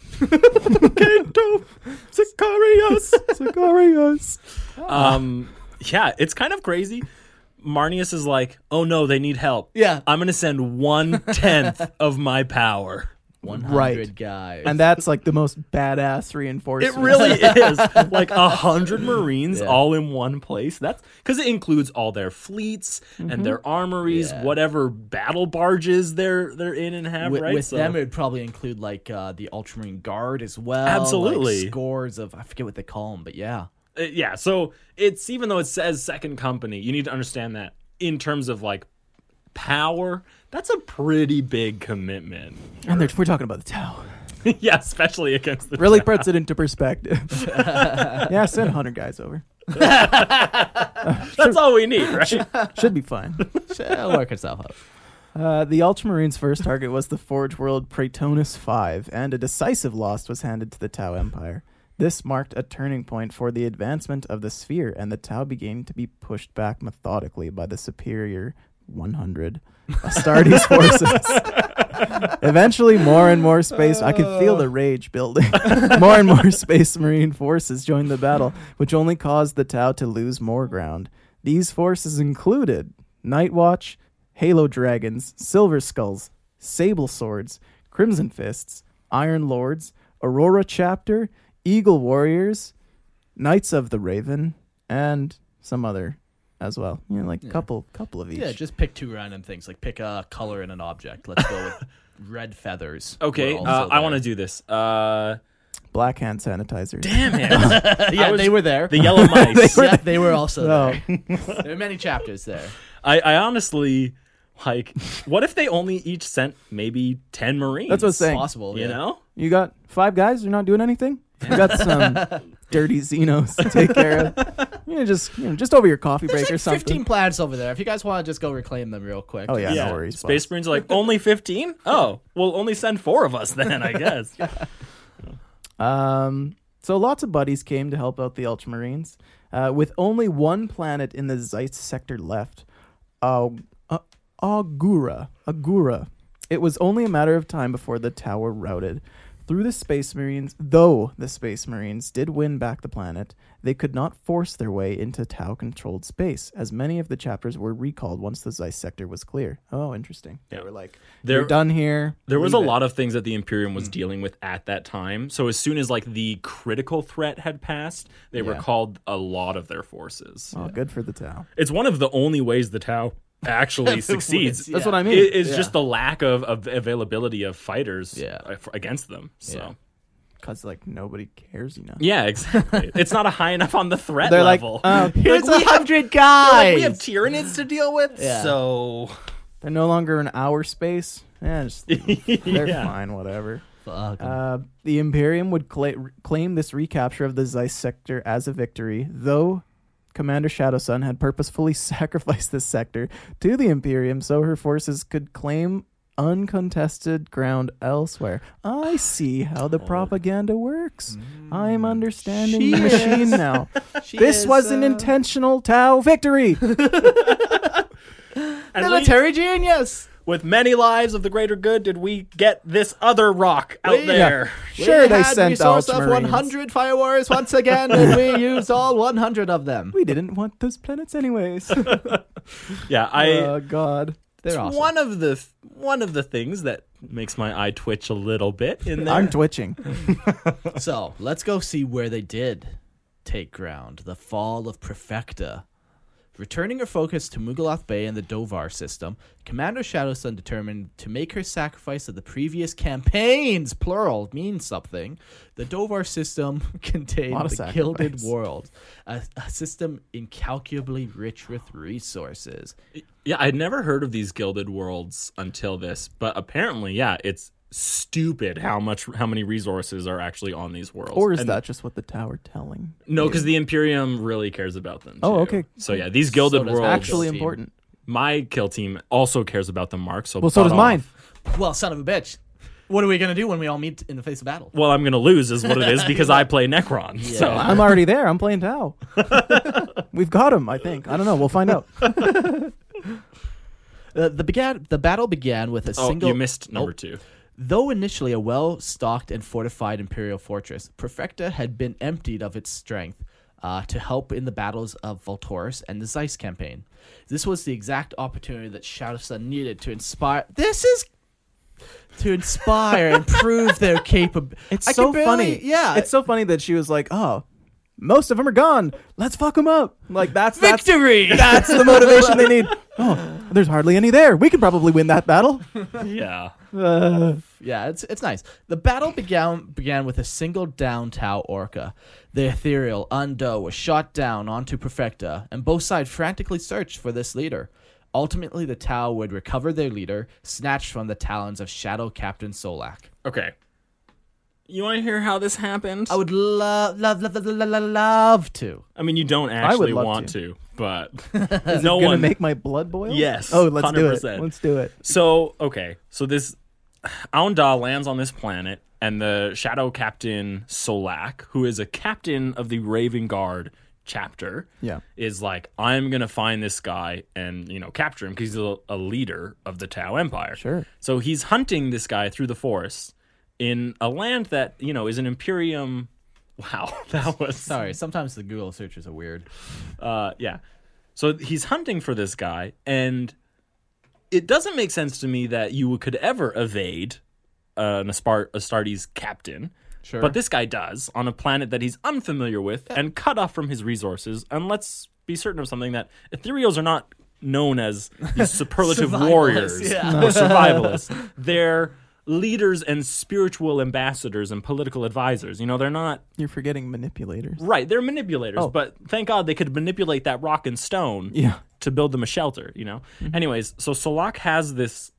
Cato Sicarius. Sicarius. Yeah, it's kind of crazy. Marnius is like, oh no, they need help. Yeah. I'm going to send 1/10 of my power. 100 Right. guys. And that's like the most badass reinforcement. It really is. Like 100 Marines Yeah. all in one place. That's because it includes all their fleets and their armories, Yeah. whatever battle barges they're in and have, with, right? with them, it would probably include like the Ultramarine Guard as well. Absolutely. like, scores of I forget what they call them, but yeah. Yeah, so it's, even though it says second company, you need to understand that in terms of like power, that's a pretty big commitment. And we're talking about the Tau. Yeah, especially against the Really Tau. puts it into perspective. Yeah, send 100 guys over. That's all we need, right? Should be fine. It'll work itself out. The Ultramarines' first target was the Forge World Praetonus V, and a decisive loss was handed to the Tau Empire. This marked a turning point for the advancement of the sphere, and the Tau began to be pushed back methodically by the superior 100 Astartes forces. Eventually, more and more space... I could feel the rage building. More and more Space Marine forces joined the battle, which only caused the Tau to lose more ground. These forces included Night Watch, Halo Dragons, Silver Skulls, Sable Swords, Crimson Fists, Iron Lords, Aurora Chapter, Eagle Warriors, Knights of the Raven, and some other as well. You know, like couple of each. Yeah, just pick two random things. Like pick a color in an object. Let's go with red feathers. Okay, were also I want to there. do this. Black hand sanitizers. Damn it. Yeah, they were there. The yellow mice. Yeah, they were also No. there. There are many chapters there. I honestly, like, what if they only each sent maybe 10 Marines? That's what I'm saying. Possible, You yeah. know? You got 5 guys, you're not doing anything? You got some dirty Xenos to take care of. Just over your coffee There's break like or something. 15 planets over there. If you guys want to just go reclaim them real quick. Oh, yeah, no worries. Space boss. Marines are like, only 15? Oh, we'll only send 4 of us then, I guess. So lots of buddies came to help out the Ultramarines. With only one planet in the Zeitz sector left, Agura. It was only a matter of time before the tower routed. Though the Space Marines did win back the planet, they could not force their way into Tau-controlled space, as many of the chapters were recalled once the Zeitz sector was clear. Oh, interesting. Yeah. They were like, There- "You're done here." There was a leave it." lot of things that the Imperium was dealing with at that time. So as soon as like the critical threat had passed, they Yeah. recalled a lot of their forces. Oh, good for the Tau. It's one of the only ways the Tau actually succeeds. Yeah. That's what I mean. It's just the lack of availability of fighters Yeah. against them. So. Yeah. Because, like, nobody cares enough. Yeah, exactly. It's not a high enough on the threat They're level. like, Here's Like, we 100 guys. Like, we have Tyranids to deal with, Yeah. so they're no longer in our space. Yeah, just, they're Yeah. fine, whatever. Fuck 'em. The Imperium would claim this recapture of the Zeitz sector as a victory, though Commander Shadowsun had purposefully sacrificed this sector to the Imperium so her forces could claim uncontested ground elsewhere. I see how the propaganda works. I'm understanding She the is. machine now. She This is, was an intentional Tau victory. And military genius. with many lives of the greater good, did we get this other rock out We- there? Sure, we they had sent resource of Ultramarines. 100 fire warriors once again, and we used all 100 of them. We didn't want those planets anyways. Yeah, Oh God. They're it's awesome. one of the things that makes my eye twitch a little bit in there. I'm twitching. So let's go see where they did take ground. The fall of Prefecta. Returning her focus to Mugalath Bay and the Dovar system, Commander Shadowsun determined to make her sacrifice of the previous campaigns, plural, means something. The Dovar system contained Lot of the Gilded sacrifice. World, a system incalculably rich with resources. Yeah, I'd never heard of these gilded worlds until this, but apparently, yeah, it's stupid how many resources are actually on these worlds. Or is And- that just what the Tower telling? No, because the Imperium really cares about them. Oh, too. okay. So yeah, these gilded So does worlds. Actually team. important. My kill team also cares about them, Mark. So Well, so butt does mine. off. Well, son of a bitch. What are we gonna do when we all meet in the face of battle? Well, I'm going to lose is what it is because I play Necron. So I'm already there. I'm playing Tau. We've got him, I think. I don't know. We'll find out. The battle began with a single. You missed number 2. Though initially a well-stocked and fortified Imperial fortress, Perfecta had been emptied of its strength to help in the battles of Voltaurus and the Zeiss campaign. This was the exact opportunity that Shadowsun needed to inspire. And prove their capability. It's so funny. Yeah, It's so funny that she was like, oh, most of them are gone. Let's fuck them up. Like, that's victory. That's the motivation they need. Oh, there's hardly any there. We could probably win that battle. Yeah. Yeah, it's nice. The battle began with a single down Tau Orca. The ethereal Undo was shot down onto Perfecta, and both sides frantically searched for this leader. Ultimately, the Tau would recover their leader, snatched from the talons of Shadow Captain Solak. Okay. You want to hear how this happened? I would love to. I mean, you don't would actually love want to. to, but Is no it gonna one. make my blood boil? Yes. Oh, let's do 100%. it. Let's do it. So, okay. So this Aunda lands on this planet, and the Shadow Captain Solak, who is a captain of the Raven Guard chapter, is like, I'm going to find this guy and, capture him because he's a leader of the Tau Empire. Sure. So he's hunting this guy through the forest in a land that, is an Imperium. Wow, that was... Sorry, sometimes the Google searches are weird. Yeah. So he's hunting for this guy, and it doesn't make sense to me that you could ever evade an Astartes captain. Sure. But this guy does on a planet that he's unfamiliar with and cut off from his resources. And let's be certain of something, that ethereals are not known as these superlative warriors or survivalists. They're leaders and spiritual ambassadors and political advisors. They're not... You're forgetting manipulators. Right, they're manipulators, but thank God they could manipulate that rock and stone to build them a shelter, Mm-hmm. Anyways, so Solak has this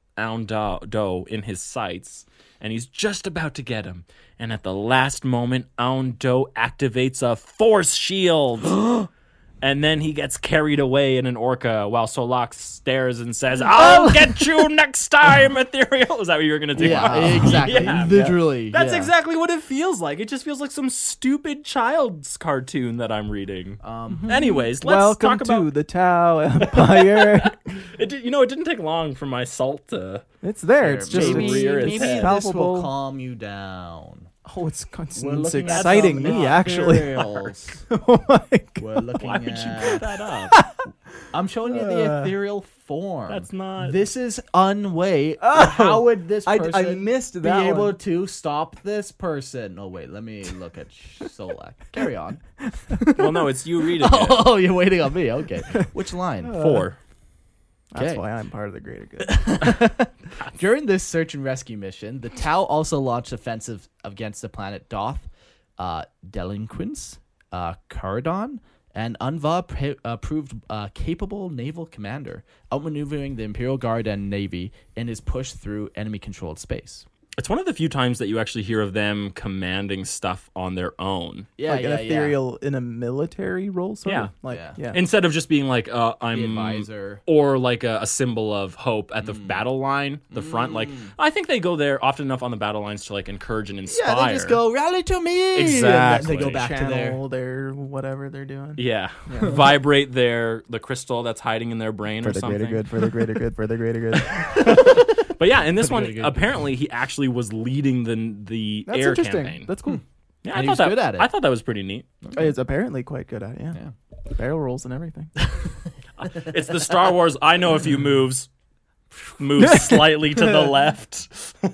Aun-Do in his sights, and he's just about to get him. And at the last moment, Aun-Do activates a force shield. And then he gets carried away in an orca while Solak stares and says, I'll get you next time, Ethereal. Is that what you were going to do? Yeah, exactly. Yeah. Literally. That's exactly what it feels like. It just feels like some stupid child's cartoon that I'm reading. Anyways, let's Welcome talk about... to the Tau Empire. It didn't take long for my salt to... It's there. It's just rear its maybe head. this palpable. will calm you down. Oh, it's We're looking at exciting some me, actually. ethereals. Oh my god. We're looking Why would you at... put that up? I'm showing you the ethereal form. That's not... This is unway. How would this person I missed be that able one. to stop this person? Oh, wait. Let me look at Solak. Carry on. Well, no, it's you reading it. Oh, you're waiting on me. Okay. Which line? 4. That's Okay. why I'm part of the greater good. During this search and rescue mission, the Tau also launched offensive against the planet Doth, Delinquents, Caradon, and Unva proved capable naval commander, outmaneuvering the Imperial Guard and Navy in his push through enemy-controlled space. It's one of the few times that you actually hear of them commanding stuff on their own. Yeah, Like an ethereal in a military role, sort Yeah. of? Like, Yeah. Instead of just being like, The I'm... advisor. Or like a symbol of hope at the battle line, the front. Like, I think they go there often enough on the battle lines to like encourage and inspire. Yeah, they just go, rally to me! Exactly. And then they go back to Channel their whatever they're doing. Yeah. Vibrate the crystal that's hiding in their brain For or the something. greater good, for the greater good, for the greater good. But yeah, in this For the one, greater good. apparently he actually was leading the That's air interesting. campaign. That's cool. Yeah, And I he thought was that, good at it. I thought that was pretty neat. It's apparently quite good at it, yeah. Barrel rolls and everything. It's the Star Wars, I know a few moves. Move slightly to the left.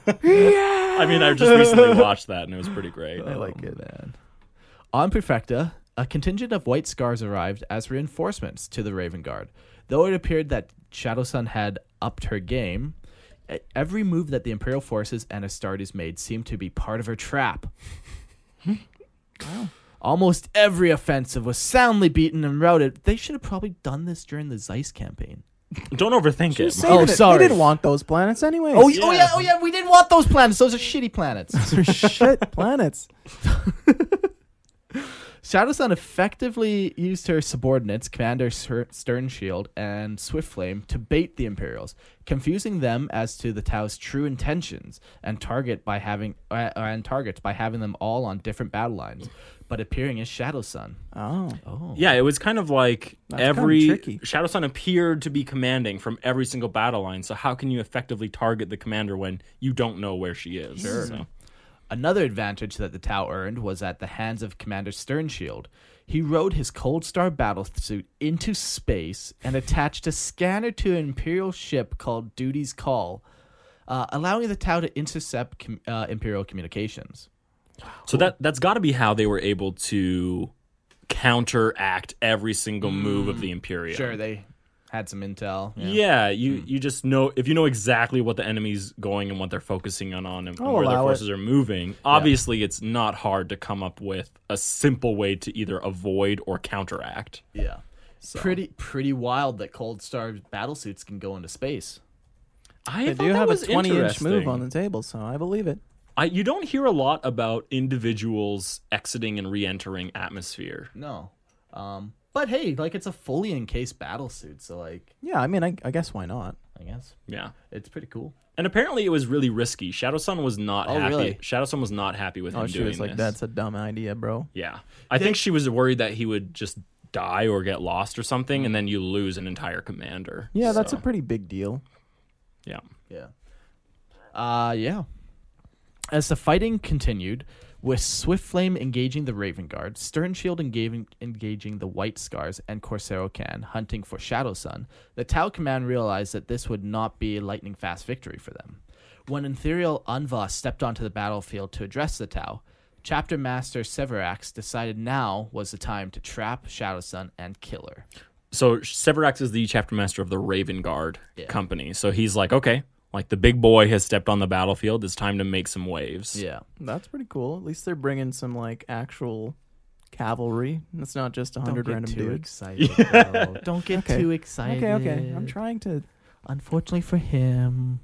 I mean, I just recently watched that and it was pretty great. I like it. Man. On Perfecta, a contingent of White Scars arrived as reinforcements to the Raven Guard. Though it appeared that Shadowsun had upped her game, every move that the Imperial forces and Astartes made seemed to be part of her trap. Wow. Almost every offensive was soundly beaten and routed. They should have probably done this during the Zeiss campaign. Don't overthink it. Saving it. sorry. We didn't want those planets anyway. Oh yeah, we didn't want those planets. Those are shitty planets. Those are shit planets. Shadowsun effectively used her subordinates, Commander Sternshield and Swiftflame, to bait the Imperials, confusing them as to the Tau's true intentions and targets by having them all on different battle lines, but appearing as Shadowsun. Oh. Yeah, it was kind of like That's every kinda tricky. Shadowsun appeared to be commanding from every single battle line. So how can you effectively target the commander when you don't know where she is? Sure. So. Another advantage that the Tau earned was at the hands of Commander Sternshield. He rode his Cold Star battlesuit into space and attached a scanner to an Imperial ship called Duty's Call, allowing the Tau to intercept Imperial communications. So that's got to be how they were able to counteract every single move of the Imperium. Sure, they had some intel. Yeah, you just know, if you know exactly what the enemy's going and what they're focusing on and I'll where their allow forces are moving, obviously it's not hard to come up with a simple way to either avoid or counteract. Yeah. Pretty wild that Cold Star battlesuits can go into space. I They thought do that have a was 20-inch interesting. move on the table, so I believe it. You don't hear a lot about individuals exiting and re-entering atmosphere. No. But hey, like, it's a fully encased battlesuit, so like, Yeah, I mean, I guess why not? I guess Yeah. it's pretty cool. And apparently it was really risky. Shadowsun was not happy. really? Shadowsun was not happy with him Oh, she doing was like, this. that's a dumb idea, bro. Yeah. I think she was worried that he would just die or get lost or something, and then you lose an entire commander. Yeah, that's a So, pretty big deal. yeah. Yeah. Yeah. As the fighting continued, with Swiftflame engaging the Raven Guard, Sternshield engaging the White Scars, and Corsaro Khan hunting for Shadowsun, the Tau command realized that this would not be a lightning-fast victory for them. When Ethereal Unva stepped onto the battlefield to address the Tau, Chapter Master Severax decided now was the time to trap Shadowsun and kill her. So Severax is the chapter master of the Raven Guard company. So he's like, okay, like the big boy has stepped on the battlefield. It's time to make some waves. Yeah. That's pretty cool. At least they're bringing some like actual cavalry. It's not just 100 random dudes. excited. Though. Don't get Okay. too excited. Okay. I'm trying to. Unfortunately for him,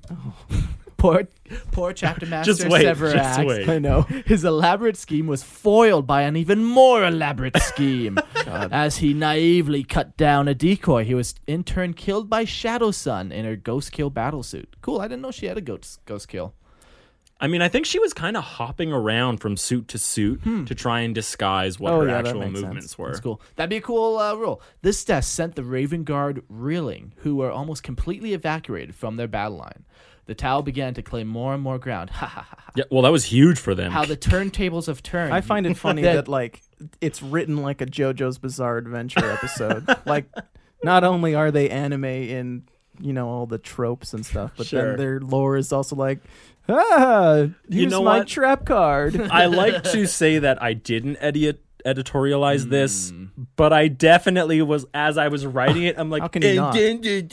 poor Chapter Master Just wait. Severax. Just wait. I know. His elaborate scheme was foiled by an even more elaborate scheme. As he naively cut down a decoy, he was in turn killed by Shadowsun in her Ghost Kill battlesuit. Cool, I didn't know she had a Ghost Kill. I mean, I think she was kind of hopping around from suit to suit to try and disguise what Oh, her yeah, that actual makes movements sense. were. That's cool. That'd be a cool rule. This death sent the Raven Guard reeling, who were almost completely evacuated from their battle line. The Tau began to claim more and more ground. Ha ha ha. Yeah, well, that was huge for them. How the turntables have turned. I find it funny That- that like it's written like a JoJo's Bizarre Adventure episode. Like, not only are they anime in all the tropes and stuff, but Sure. then their lore is also like, here's know my what? trap card. I like to say that I didn't editorialize this, but I definitely was, as I was writing it, I'm like, How can you not?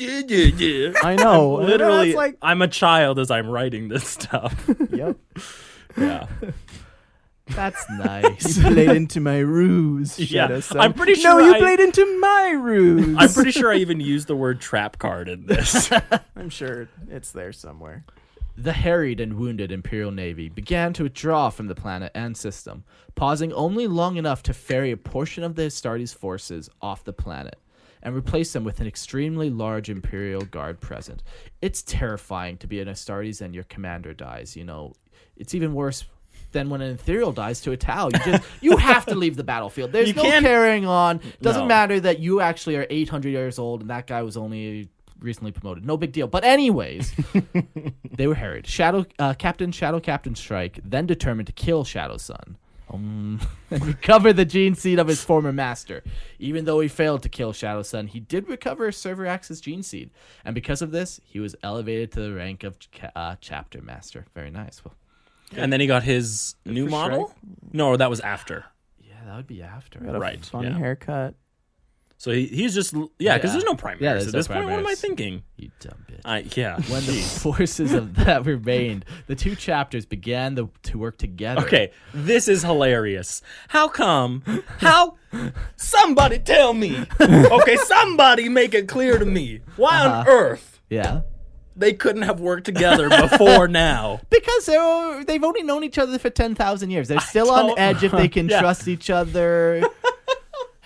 I know. Literally, It's like, I'm a child as I'm writing this stuff. yep. Yeah. That's nice. You played into my ruse. Yeah, Shadowsun. I'm pretty No, sure you I- played into my ruse. I'm pretty sure I even used the word trap card in this. I'm sure it's there somewhere. The harried and wounded Imperial Navy began to withdraw from the planet and system, pausing only long enough to ferry a portion of the Astartes forces off the planet and replace them with an extremely large Imperial Guard present. It's terrifying to be an Astartes and your commander dies, It's even worse than when an Ethereal dies to a Tau. You have to leave the battlefield. There's You no can't- carrying on. Doesn't No. matter that you actually are 800 years old and that guy was only recently promoted. No big deal. But anyways, they were harried. Captain Strike then determined to kill Shadowsun and recover the gene seed of his former master. Even though he failed to kill Shadowsun, he did recover Severax's gene seed. And because of this, he was elevated to the rank of chapter master. Very nice. Well, And then he got his new for model? No, that was after. yeah, that would be after. Got a Right, funny yeah. haircut. So he's just, because there's no primaries Yeah, there's at no this point. What am I primaries. thinking? You dumb bitch. Yeah. When the forces of that remained, the two chapters began to work together. Okay, this is hilarious. How come? Somebody tell me. Okay, somebody make it clear to me. Why on earth Yeah. they couldn't have worked together before now? Because they've only known each other for 10,000 years. They're still on don't- edge if they can Yeah. trust each other.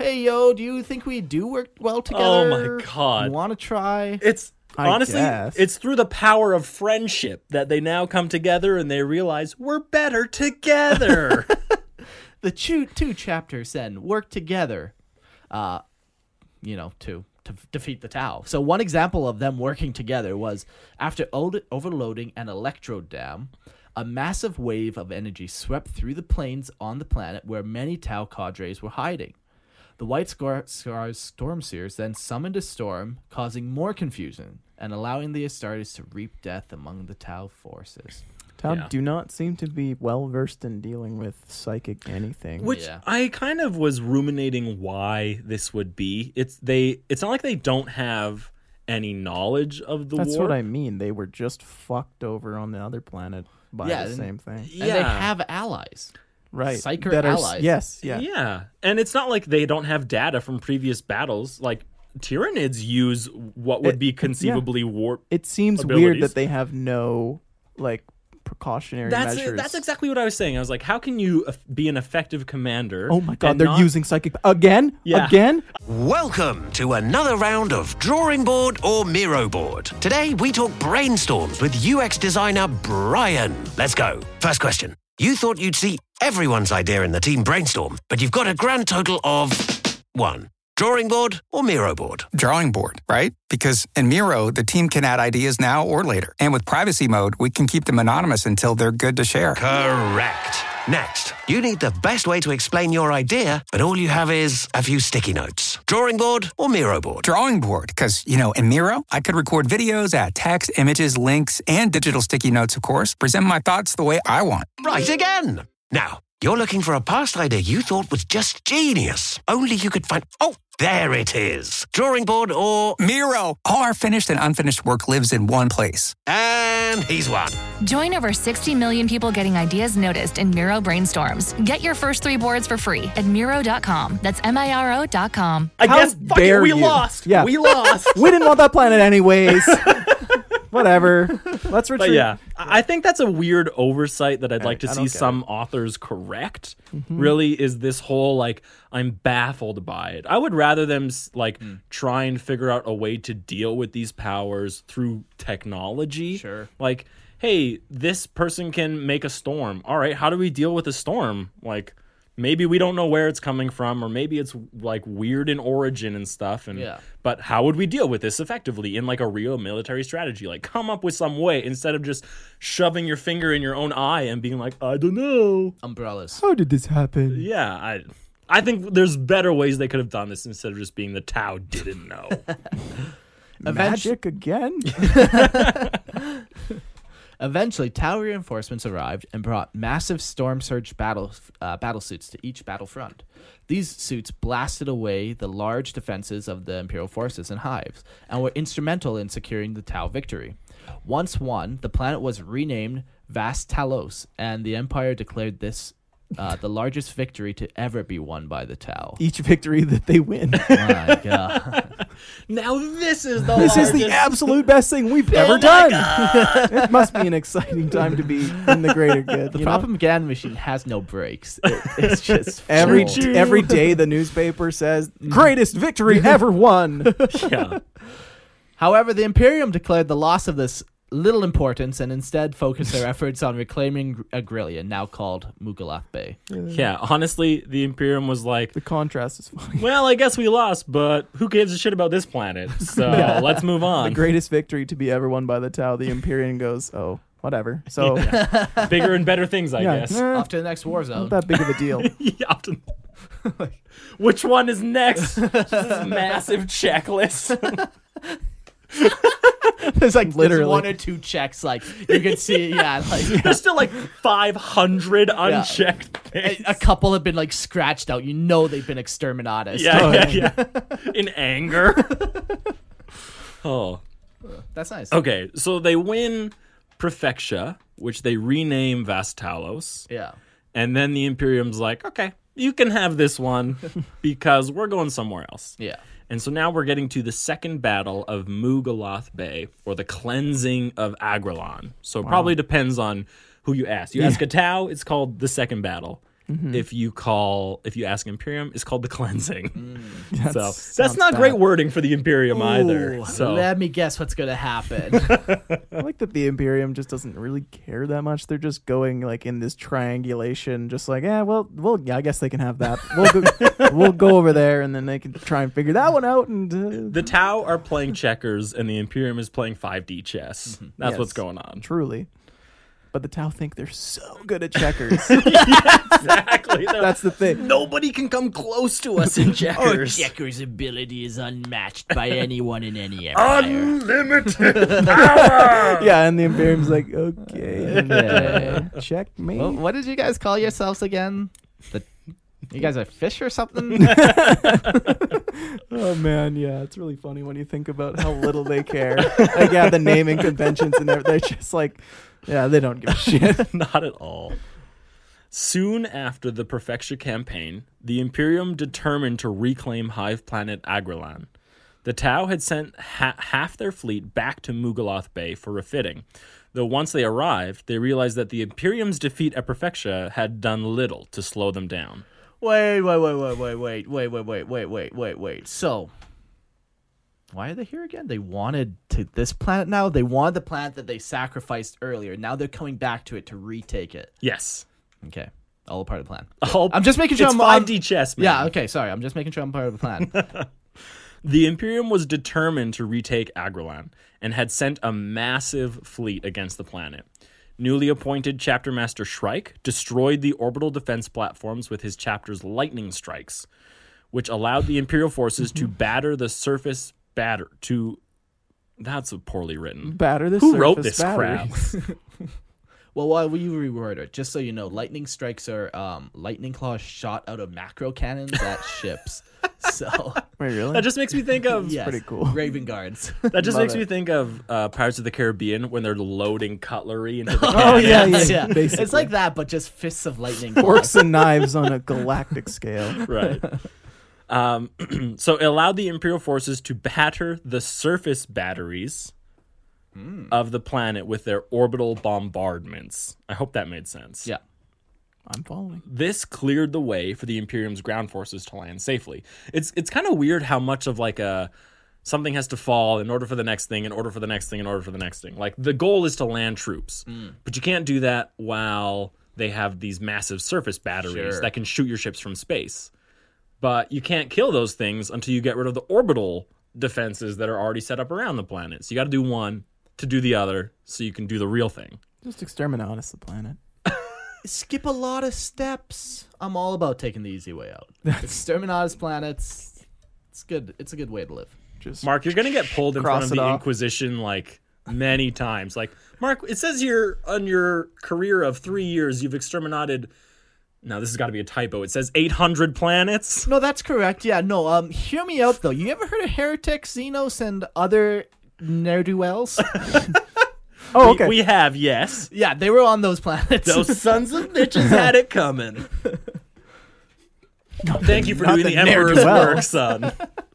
hey, yo, do you think we do work well together? Oh my God. You want to try? It's I honestly, guess. it's through the power of friendship that they now come together and they realize we're better together. The two chapters then work together, to defeat the Tau. So one example of them working together was after overloading an electrode dam, a massive wave of energy swept through the plains on the planet where many Tau cadres were hiding. The White Scar's storm seers then summoned a storm, causing more confusion and allowing the Astartes to reap death among the Tau forces. Tau Yeah. do not seem to be well versed in dealing with psychic anything. Which Yeah. I kind of was ruminating why this would be. It's not like they don't have any knowledge of the That's war. what I mean. They were just fucked over on the other planet by Yeah, the and- same thing. And they have allies. Right. Psyker that are, allies. Yes, yeah. Yeah. And it's not like they don't have data from previous battles. Like Tyranids use what would be conceivably war. It seems abilities. weird that they have no precautionary measures. That's exactly what I was saying. I was like, how can you be an effective commander? Oh my god, and they're not- using psychic again? Yeah. Again? Welcome to another round of Drawing Board or Miro Board. Today we talk brainstorms with UX designer Brian. Let's go. First question. You thought you'd see everyone's idea in the team brainstorm, but you've got a grand total of 1. Drawing board or Miro board? Drawing board, right? Because in Miro, the team can add ideas now or later. And with privacy mode, we can keep them anonymous until they're good to share. Correct. Next, you need the best way to explain your idea, but all you have is a few sticky notes. Drawing board or Miro board? Drawing board, because, in Miro, I could record videos, add text, images, links, and digital sticky notes, of course, present my thoughts the way I want. Right again. Now, you're looking for a past idea you thought was just genius. Only you could find... Oh, there it is. Drawing board or... Miro! All our finished and unfinished work lives in one place. And he's won. Join over 60 million people getting ideas noticed in Miro Brainstorms. Get your first 3 boards for free at Miro.com. That's Miro.com. I How guess fuck dare it, we you. lost. Yeah. We lost. We didn't want that planet anyways. Whatever. Let's retreat. But yeah, I think that's a weird oversight that I'd like to I see don't get some authors correct. Really, is this whole I'm baffled by it. I would rather them try and figure out a way to deal with these powers through technology. Sure. Like, hey, this person can make a storm. All right, how do we deal with a storm? Maybe we don't know where it's coming from, or maybe it's weird in origin and stuff. But how would we deal with this effectively in a real military strategy? Come up with some way instead of just shoving your finger in your own eye and being like, I don't know. Umbrellas. How did this happen? Yeah, I think there's better ways they could have done this instead of just being the Tau didn't know. Magic again? Eventually, Tau reinforcements arrived and brought massive storm surge battle suits to each battlefront. These suits blasted away the large defenses of the Imperial forces and hives, and were instrumental in securing the Tau victory. Once won, the planet was renamed Vast Talos, and the Empire declared this the largest victory to ever be won by the Tau. Each victory that they win. My God. Now this is the This is the largest- absolute best thing we've ever done. It must be an exciting time to be in the greater good. The you know? propaganda machine has no brakes. It's just Every full. every day the newspaper says greatest victory ever won. Yeah. However, the Imperium declared the loss of this little importance and instead focused their efforts on reclaiming Agrilia, now called Mugalath Bay. Yeah, honestly, the Imperium was like, The contrast is funny. well, I guess we lost, but who gives a shit about this planet? So let's move on. The greatest victory to be ever won by the Tau. The Imperium goes, oh, whatever. So Bigger and better things, I yeah, guess. Off to the next war zone. not that big of a deal. Yeah, often- Which one is next? Just this massive checklist. There's Literally. there's 1 or 2 checks, you can see, There's still 500 unchecked things. a couple have been scratched out. They've been exterminatus. Yeah. In anger. Oh. That's nice. Okay, so they win Prefectia, which they rename Vastalos. Yeah. And then the Imperium's like, okay, you can have this one because we're going somewhere else. Yeah. And so now we're getting to the second battle of Mugalath Bay, or the cleansing of Agrelon. So it probably depends on who you ask. You ask a Tau, it's called the second battle. if you ask Imperium, is called the cleansing. So Sounds that's not bad. great wording for the Imperium either. Ooh, So let me guess what's gonna happen. I like that the Imperium just doesn't really care that much. They're just going like in this triangulation, just like, I guess they can have that. We'll go over there, and then they can try and figure that one out. And the Tau are playing checkers, and the Imperium is playing 5D chess. That's Yes. what's going on. truly, but the Tau think they're so good at checkers. Exactly. That's the thing. Nobody can come close to us in checkers. Checker's ability is unmatched by anyone in any empire. Unlimited power. Yeah, and the Imperium's like, okay, checkmate. Well, what did you guys call yourselves again? You guys are fish or something? Oh man, yeah, it's really funny when you think about how little they care. Like, yeah, the naming conventions and everything, they're just like, yeah, they don't give a shit. Not at all. Soon after the Prefecture campaign, the Imperium determined to reclaim hive planet Agrilan. The Tau had sent half their fleet back to Mugaloth Bay for refitting, though once they arrived, they realized that the Imperium's defeat at Prefecture had done little to slow them down. Wait. So, why are they here again? They wanted to this planet now? They wanted the planet that they sacrificed earlier. Now they're coming back to it to retake it. Yes. Okay. All a part of the plan. I'm just making sure it's I'm 5D chess, man. Yeah, okay, sorry. I'm just making sure I'm part of the plan. The Imperium was determined to retake Agrilan and had sent a massive fleet against the planet. Newly appointed Chapter Master Shrike destroyed the orbital defense platforms with his chapter's lightning strikes, which allowed the Imperial forces to batter the surface That's poorly written. Batter the Who wrote surface this crap? batteries. Well, while we reword it, just so you know, lightning strikes are lightning claws shot out of macro cannons at ships. So Wait, really? That just makes me think of yes, pretty cool. Raven Guards. that just Love makes it. me think of Pirates of the Caribbean when they're loading cutlery into the Oh, yeah, cannons. yeah. Basically. It's like that, but just fists of lightning. Forks claws. and knives on a galactic scale. Right. So it allowed the Imperial forces to batter the surface batteries of the planet with their orbital bombardments. I hope that made sense. Yeah. I'm following. This cleared the way for the Imperium's ground forces to land safely. It's kind of weird how much of like something has to fall in order for the next thing, in order for the next thing, in order for the next thing. Like the goal is to land troops, but you can't do that while they have these massive surface batteries Sure. that can shoot your ships from space. But you can't kill those things until you get rid of the orbital defenses that are already set up around the planet. So you got to do one to do the other so you can do the real thing. Just exterminatus the planet. Skip a lot of steps. I'm all about taking the easy way out. Exterminatus planets. It's good. It's a good way to live. Just Mark, you're going to get pulled in front Cross of it the off. Inquisition like many times. Like, Mark, it says here on your career of 3 years, you've exterminated. No, this has got to be a typo. It says 800 planets. No, that's correct. Yeah, no. Hear me out though. You ever heard of heretics, Xenos, and other ne'er-do-wells? Oh, okay. We have, yes. Yeah, they were on those planets. Those sons of bitches had it coming. Thank you for not doing the the Emperor's ne'er-do-well. work, son.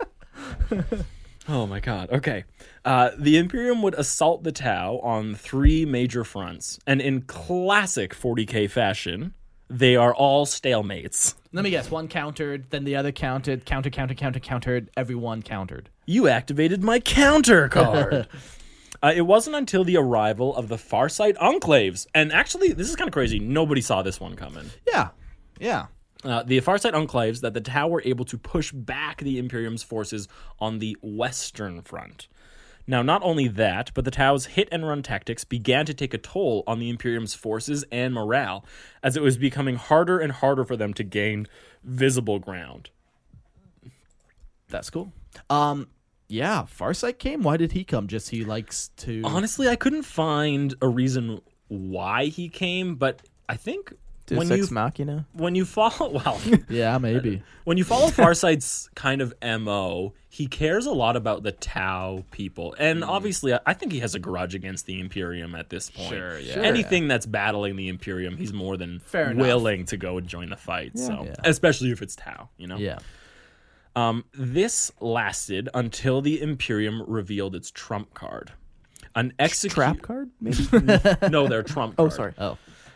Oh my god. Okay. The Imperium would assault the Tau on 3 major fronts, and in classic 40k fashion, they are all stalemates. Let me guess. One countered, then the other countered, countered. Everyone countered. You activated my counter card. It wasn't until the arrival of the Farsight Enclaves, and actually, this is kind of crazy. Nobody saw this one coming. Yeah. The Farsight Enclaves that the Tau were able to push back the Imperium's forces on the Western Front. Now, not only that, but the Tau's hit-and-run tactics began to take a toll on the Imperium's forces and morale, as it was becoming harder and harder for them to gain visible ground. That's cool. Yeah, Farsight came. Why did he come? Just he likes to. Honestly, I couldn't find a reason why he came, but I think Deus Ex Machina. when you follow Yeah, maybe. when you follow Farsight's kind of MO, he cares a lot about the Tau people. And obviously, I think he has a grudge against the Imperium at this point. Sure, yeah. Anything that's battling the Imperium, he's more than Fair enough. willing to go and join the fight. So, Yeah. especially if it's Tau, you know? Yeah. This lasted until the Imperium revealed its trump card. An Trap card? Maybe? No, their trump Oh, card. sorry. Oh.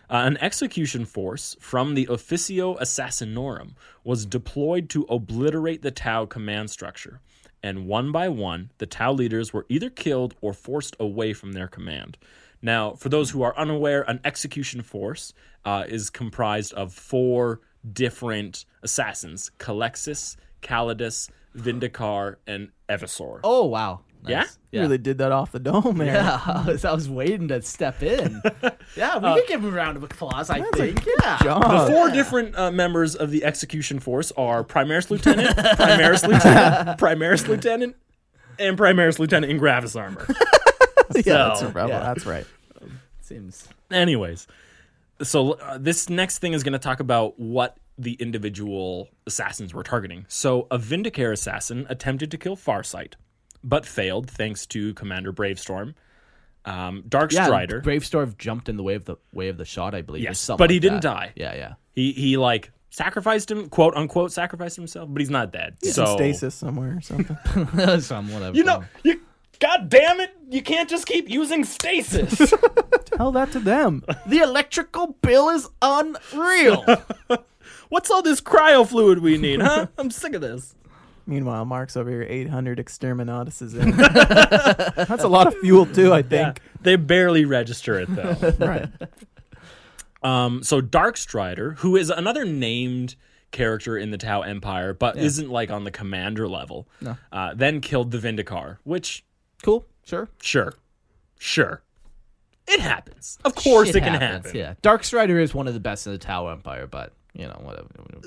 An execution force from the Officio Assassinorum was deployed to obliterate the Tau command structure, and one by one, the Tau leaders were either killed or forced away from their command. Now, for those who are unaware, an execution force is comprised of 4 different assassins: Calexis, Calidus, Vindicar, and Evisor. Oh, wow. Nice. You really did that off the dome, man. Yeah, I was waiting to step in. Yeah, we could give him a round of applause, I think. Yeah. The 4 different members of the execution force are Primaris Lieutenant, Primaris Lieutenant, Primaris Lieutenant, and Primaris Lieutenant in Gravis armor. That's right. Seems. Anyways, so this next thing is going to talk about what the individual assassins were targeting. So a Vindicare assassin attempted to kill Farsight, but failed thanks to Commander Bravestorm. Dark Strider. Bravestorm jumped in the way of the shot, I believe. Yes, but he didn't die. Yeah. He like sacrificed him, quote unquote, sacrificed himself, but he's not dead. He's so in stasis somewhere or something. Whatever. God damn it, you can't just keep using stasis. Tell that to them. The electrical bill is unreal. What's all this cryo fluid we need, huh? I'm sick of this. Meanwhile, Mark's over here 800 Exterminatus is in. That's a lot of fuel, too, I think. Yeah, they barely register it, though. Right. So Dark Strider, who is another named character in the Tau Empire, but isn't like on the commander level, then killed the Vindicar, which... Cool. Sure. It happens. Of course Shit it can happens, happen. Yeah. Dark Strider is one of the best in the Tau Empire, but, whatever.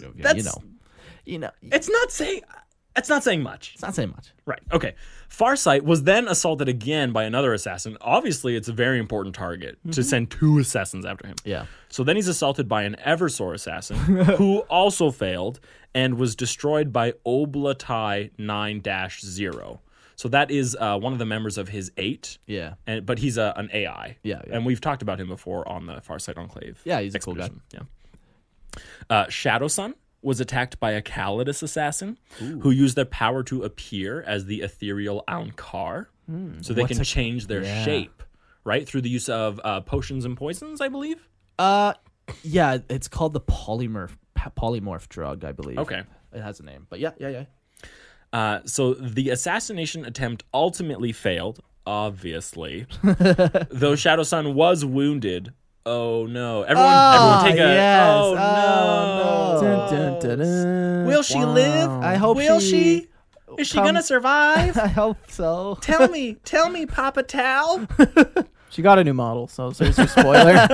It's not saying much. It's not saying much. Right. Okay. Farsight was then assaulted again by another assassin. Obviously, it's a very important target to send 2 assassins after him. Yeah. So then he's assaulted by an Eversor assassin who also failed and was destroyed by Oblatai 9-0. So that is one of the members of his 8. Yeah. But he's an AI. Yeah. And we've talked about him before on the Farsight Enclave. Yeah, he's a cool guy. Yeah. Shadow Sun was attacked by a Calidus assassin who used their power to appear as the ethereal Ankar. So they can change their shape, right? Through the use of potions and poisons, I believe? Yeah, it's called the polymorph drug, I believe. Okay. It has a name. But yeah. So the assassination attempt ultimately failed, obviously. Though Shadow Sun was wounded. Oh no! Everyone take a. Yes. Oh no! Dun, dun, dun, dun. Will she live? I hope Will she? Is she gonna survive? I hope so. Tell me, Papa Tau. She got a new model, so there's your spoiler.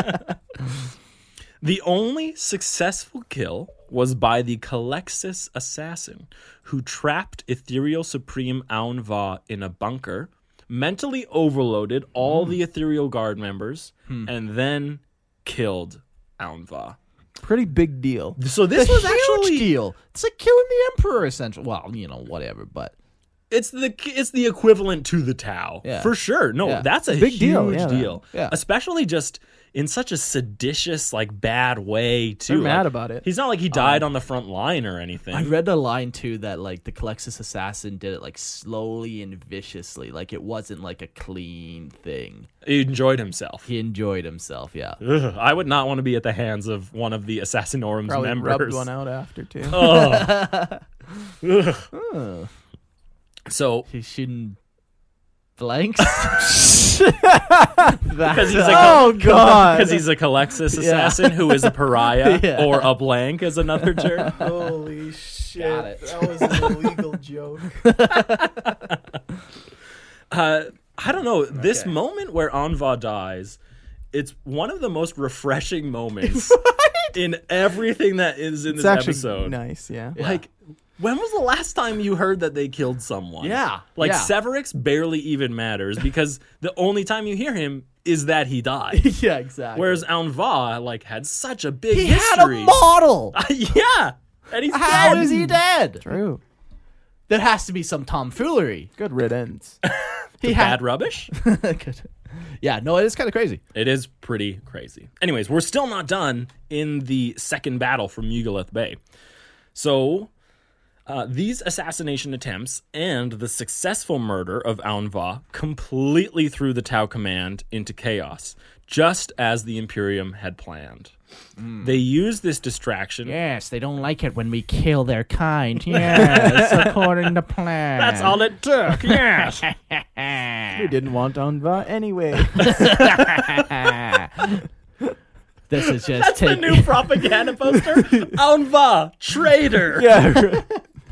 The only successful kill was by the Calexis assassin, who trapped Ethereal Supreme Aunva in a bunker, mentally overloaded all the Ethereal Guard members, and then killed Aunva. Pretty big deal. So this was actually deal. It's like killing the Emperor, essentially. Well, whatever, but it's the equivalent to the Tau, for sure. No, that's a big huge deal. deal. Yeah. Especially just in such a seditious, like, bad way too. They're mad Like, about it. He's not like he died on the front line or anything. I read a line too that like the Calexis assassin did it like slowly and viciously, like it wasn't like a clean thing. He enjoyed himself. He enjoyed himself, yeah. Ugh, I would not want to be at the hands of one of the Assassinorum's Probably members. rubbed one out after, too. Ugh. So He's shooting blanks. because he's Oh, God. because he's a Calexis assassin who is a pariah, Yeah. or a blank as another term. Holy shit. Got it. That was an illegal joke. I don't know. This moment where Aunva dies, it's one of the most refreshing moments in everything that is in It's this actually episode. nice, yeah. Like, when was the last time you heard that they killed someone? Yeah, Like, yeah. Severix barely even matters because the only time you hear him is that he died. Yeah, exactly. Whereas Aunva, like, had such a big he history. had a model. Yeah. And he's How dead. is he dead? True. There has to be some tomfoolery. Good riddance. He Bad rubbish? Good. Yeah, no, it is kind of crazy. It is pretty crazy. Anyways, we're still not done in the second battle from Mugalith Bay. So, These assassination attempts and the successful murder of Aunva completely threw the Tau command into chaos, just as the Imperium had planned. They used this distraction. Yes, they don't like it when we kill their kind. Yes, according to plan. That's all it took, yes. We didn't want Anva anyway. This is just That's the new propaganda poster. Aunva, traitor. Yeah.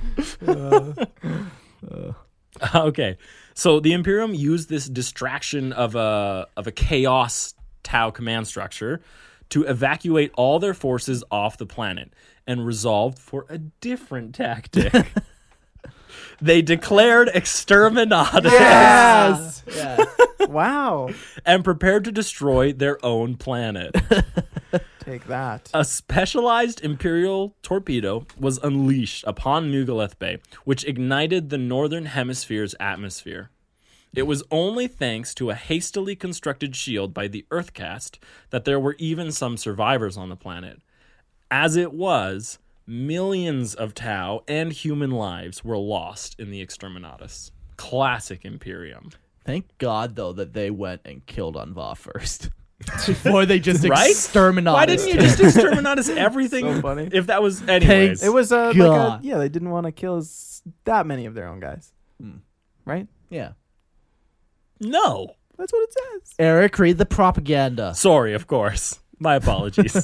Okay, so the Imperium used this distraction of a chaos Tau command structure to evacuate all their forces off the planet and resolved for a different tactic. They declared exterminatus Yes. Yeah. Wow. and prepared to destroy their own planet. Take that. A specialized Imperial torpedo was unleashed upon Nugaleth Bay, which ignited the northern hemisphere's atmosphere. It was only thanks to a hastily constructed shield by the Earthcast that there were even some survivors on the planet. As it was, millions of Tau and human lives were lost in the exterminatus. Classic Imperium. Thank God, though, that they went and killed Anva first. Before they just Right? exterminated. Why didn't you just exterminatus everything? So funny. If that was anyways. It was like God. they didn't want to kill that many of their own guys. Right? Yeah. No. That's what it says. Eric, read the propaganda. Sorry, of course. My apologies.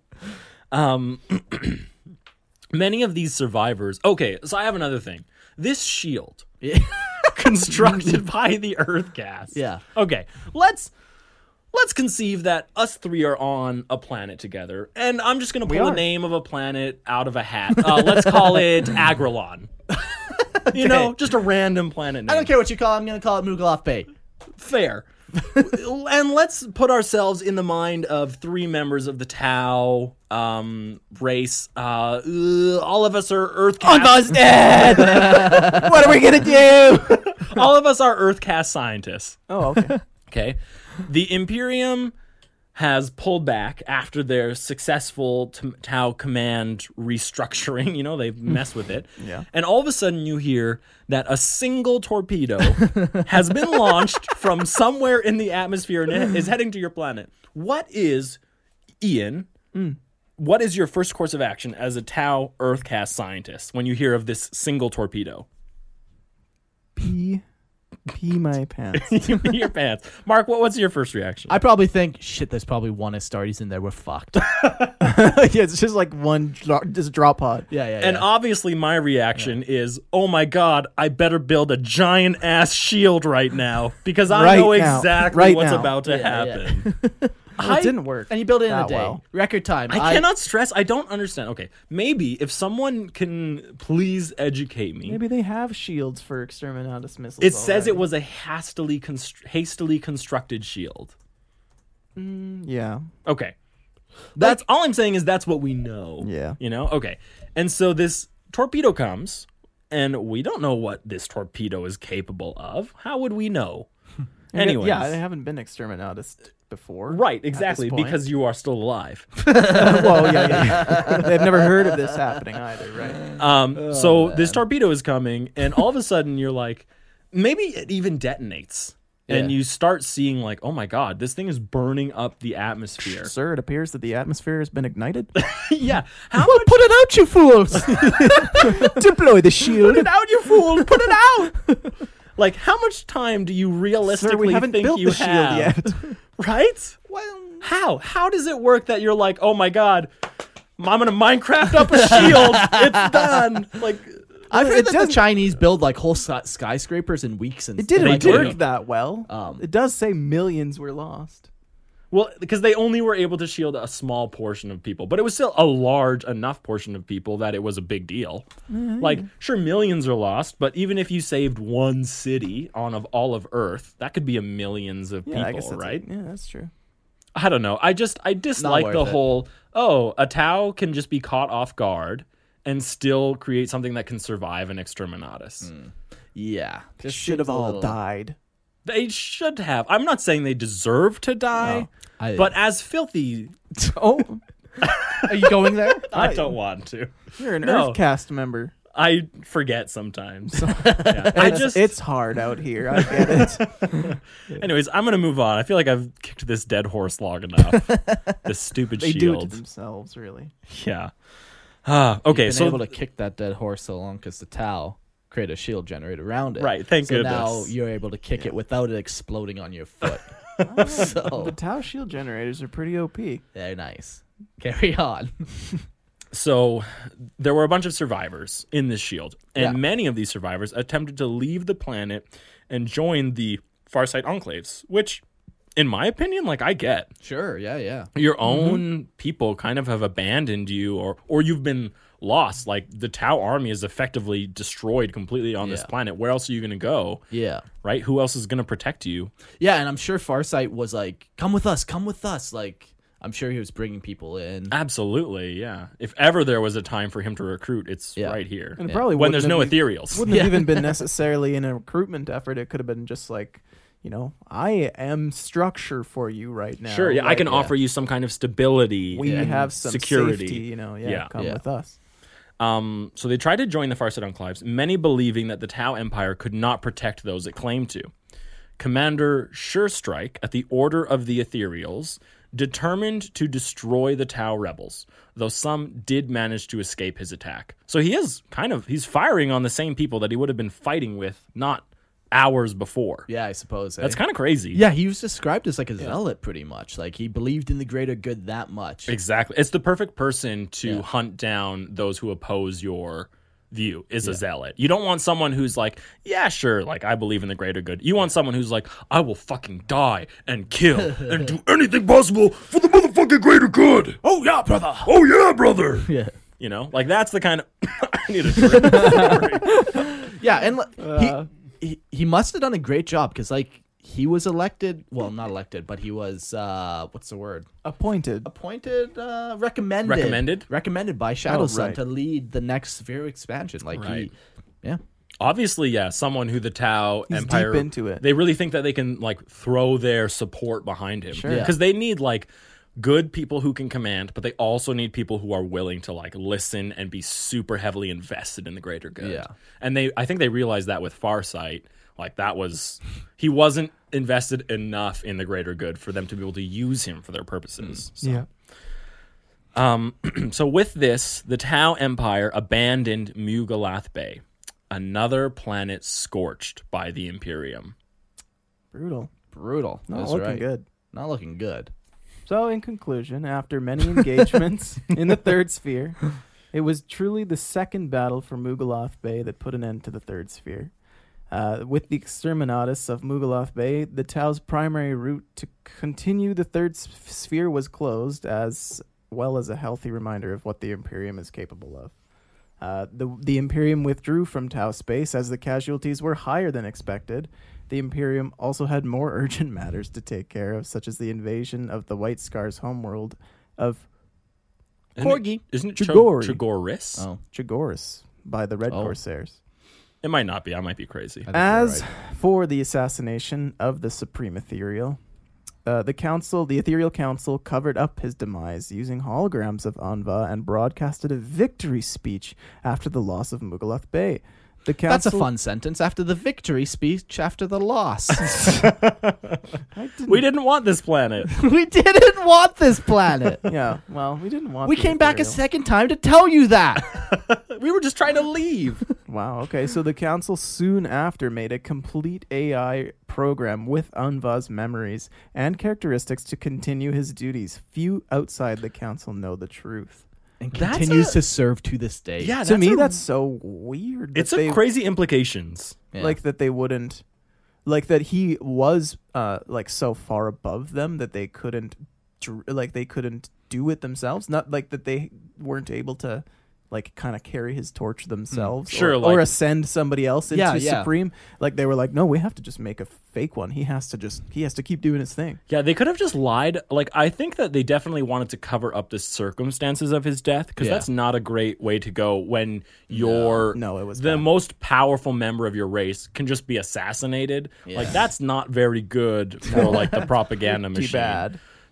Many of these survivors. Okay, so I have another thing. This shield, constructed by the Earthcast. Yeah. Okay, let's conceive that us three are on a planet together, and I'm just gonna pull the name of a planet out of a hat. Let's call it Agrelon. You know, just a random planet name. I don't care what you call it. I'm going to call it Mugalaf Bay. Fair. And let's put ourselves in the mind of three members of the Tau race. All of us are Earthcast. Anva's dead. What are we gonna do? All of us are Earthcast scientists. Oh, okay. Okay. The Imperium has pulled back after their successful Tau command restructuring. You know, they've messed with it. Yeah. And all of a sudden you hear that a single torpedo has been launched from somewhere in the atmosphere and is heading to your planet. What is, Ian, what is your first course of action as a Tau Earthcast scientist when you hear of this single torpedo? Pee my pants. You pee your pants. Mark, what's your first reaction? I probably think, shit, there's probably one Astartes in there. We're fucked. Yeah, it's just like one just drop pod. Yeah. And obviously my reaction is, oh my God, I better build a giant ass shield right now because I Right know now. exactly Right what's now. about to happen. Well, it didn't work. And you build it in a that day. well. Record time. I cannot stress, I don't understand. Okay, maybe if someone can please educate me. Maybe they have shields for exterminatus missiles. It says it already. was a hastily constructed shield. Yeah. Okay. That's all I'm saying is that's what we know. Yeah. You know? Okay. And so this torpedo comes, and we don't know what this torpedo is capable of. How would we know? Anyways. Yeah, they haven't been exterminatus before. Right, exactly, point. because you are still alive. Well, yeah. They've never heard of this happening either, right? So this torpedo is coming, and all of a sudden you're like, maybe it even detonates. And Yeah. you start seeing like, oh my God, this thing is burning up the atmosphere. Sir, it appears that the atmosphere has been ignited. Yeah. How Well, much? put it out, you fools! Deploy the shield. Put it out, you fool! Put it out! Like, how much time do you realistically Sir, we haven't think built you the shield have? yet. Right? Well, How? How does it work that you're like, oh my God, I'm gonna Minecraft up a shield. It's done. Like, I've it heard that the doesn't- Chinese build like whole skyscrapers in weeks and It didn't They do. work that well. It does say millions were lost. well, because they only were able to shield a small portion of people, but it was still a large enough portion of people that it was a big deal. Like, sure, millions are lost, but even if you saved one city of all of Earth, that could be millions of Yeah, I people, guess that's right? Yeah, that's true. I don't know. I dislike worth the it. whole, a Tau can just be caught off guard and still create something that can survive an exterminatus. yeah, They just should have seems a all little- died. They should have. I'm not saying they deserve to die, but as filthy, Oh, Are you going there? I don't want to. you're an No. Earthcast member. I forget sometimes. Yeah. It's hard out here. I get it. Anyways, I'm gonna move on. I feel like I've kicked this dead horse long enough. This stupid They shield. do it to themselves, really. Yeah. Okay, Been so able to kick that dead horse so long because the Tau create a shield generated around it. Right, thank so goodness. now you're able to kick it without it exploding on your foot. The So Tau shield generators are pretty OP. they're nice. Carry on. So there were a bunch of survivors in this shield, and Yeah. many of these survivors attempted to leave the planet and join the Farsight enclaves, which, in my opinion, like I get. Sure. Yeah. Your own people kind of have abandoned you, or you've been lost. Like the Tau army is effectively destroyed completely on this Yeah. planet. Where else are you going to go? Yeah. Right? Who else is going to protect you? Yeah, and I'm sure Farsight was like, come with us. Like, I'm sure he was bringing people in. Absolutely, yeah. If ever there was a time for him to recruit, it's Yeah. right here. And it probably When wouldn't there's no have ethereals. Wouldn't have even been necessarily in a recruitment effort. It could have been just like, I am structure for you right now. Sure, yeah, I can yeah. offer you some kind of stability. We and have some security. safety, Yeah. come Yeah. with us. So they tried to join the Farsight enclaves, many believing that the Tau Empire could not protect those it claimed to. Commander Surestrike, at the order of the Ethereals, determined to destroy the Tau rebels, though some did manage to escape his attack. So he's firing on the same people that he would have been fighting with not hours before. Yeah, I suppose. That's kind of crazy. Yeah, he was described as like a zealot pretty much. Like he believed in the greater good that much. Exactly. It's the perfect person to hunt down those who oppose your view is a zealot. You don't want someone who's like, yeah, sure, like I believe in the greater good. You want someone who's like, I will fucking die and kill and do anything possible for the motherfucking greater good. Oh yeah, brother. Oh yeah, brother. Yeah. You know, like that's the kind of I need a drink. Sorry. Yeah, and he must have done a great job because like he was elected. Well, not elected, but he was what's the word? Appointed. Recommended by Shadowsun right. to lead the next sphere expansion. Like Right. yeah. Obviously, yeah, someone who the Tau He's Empire deep into it. They really think that they can like throw their support behind him. Sure. Yeah. Because they need like good people who can command, but they also need people who are willing to like listen and be super heavily invested in the greater good. Yeah. And I think they realized that with Farsight. Like he wasn't invested enough in the greater good for them to be able to use him for their purposes. So. Yeah. So with this, the Tau Empire abandoned Mugalath Bay, another planet scorched by the Imperium. Brutal. Brutal. Not That's looking right. good. Not looking good. So, in conclusion, after many engagements in the Third Sphere, it was truly the second battle for Mugaloth Bay that put an end to the Third Sphere. With the exterminatus of Mugaloth Bay, the Tau's primary route to continue the Third Sphere was closed, as well as a healthy reminder of what the Imperium is capable of. The Imperium withdrew from Tau space as the casualties were higher than expected. The Imperium also had more urgent matters to take care of, such as the invasion of the White Scar's homeworld of Corgi. Isn't it Chigori. Chigoris? Oh. Chigoris by the Red Corsairs. It might not be. I might be crazy. I think As you're right. for the assassination of the Supreme Ethereal, the Ethereal Council covered up his demise using holograms of Anva and broadcasted a victory speech after the loss of Mugaloth Bay. The council, That's a fun sentence. After the victory speech, after the loss. We didn't want this planet. We didn't want this planet. Yeah, well, we didn't want. We the came back a Ethereal. second time to tell you that. We were just trying to leave. Wow. Okay. So the council soon after made a complete AI program with Anva's memories and characteristics to continue his duties. Few outside the council know the truth. And That's continues a- to serve to this day. Yeah, To me, that's so weird. It's that they, crazy implications. Yeah. like that they wouldn't, like that he was like so far above them that they couldn't, they couldn't do it themselves. Not like that they weren't able to. Like kind of carry his torch themselves, Sure, or like- ascend somebody else into Yeah. Supreme. Like they were like, no, we have to just make a fake one. He has to keep doing his thing. Yeah, they could have just lied. Like, I think that they definitely wanted to cover up the circumstances of his death, because Yeah. that's not a great way to go when you're No, it was the bad. most powerful member of your race can just be assassinated. Like, that's not very good for like the propaganda machine. Too bad.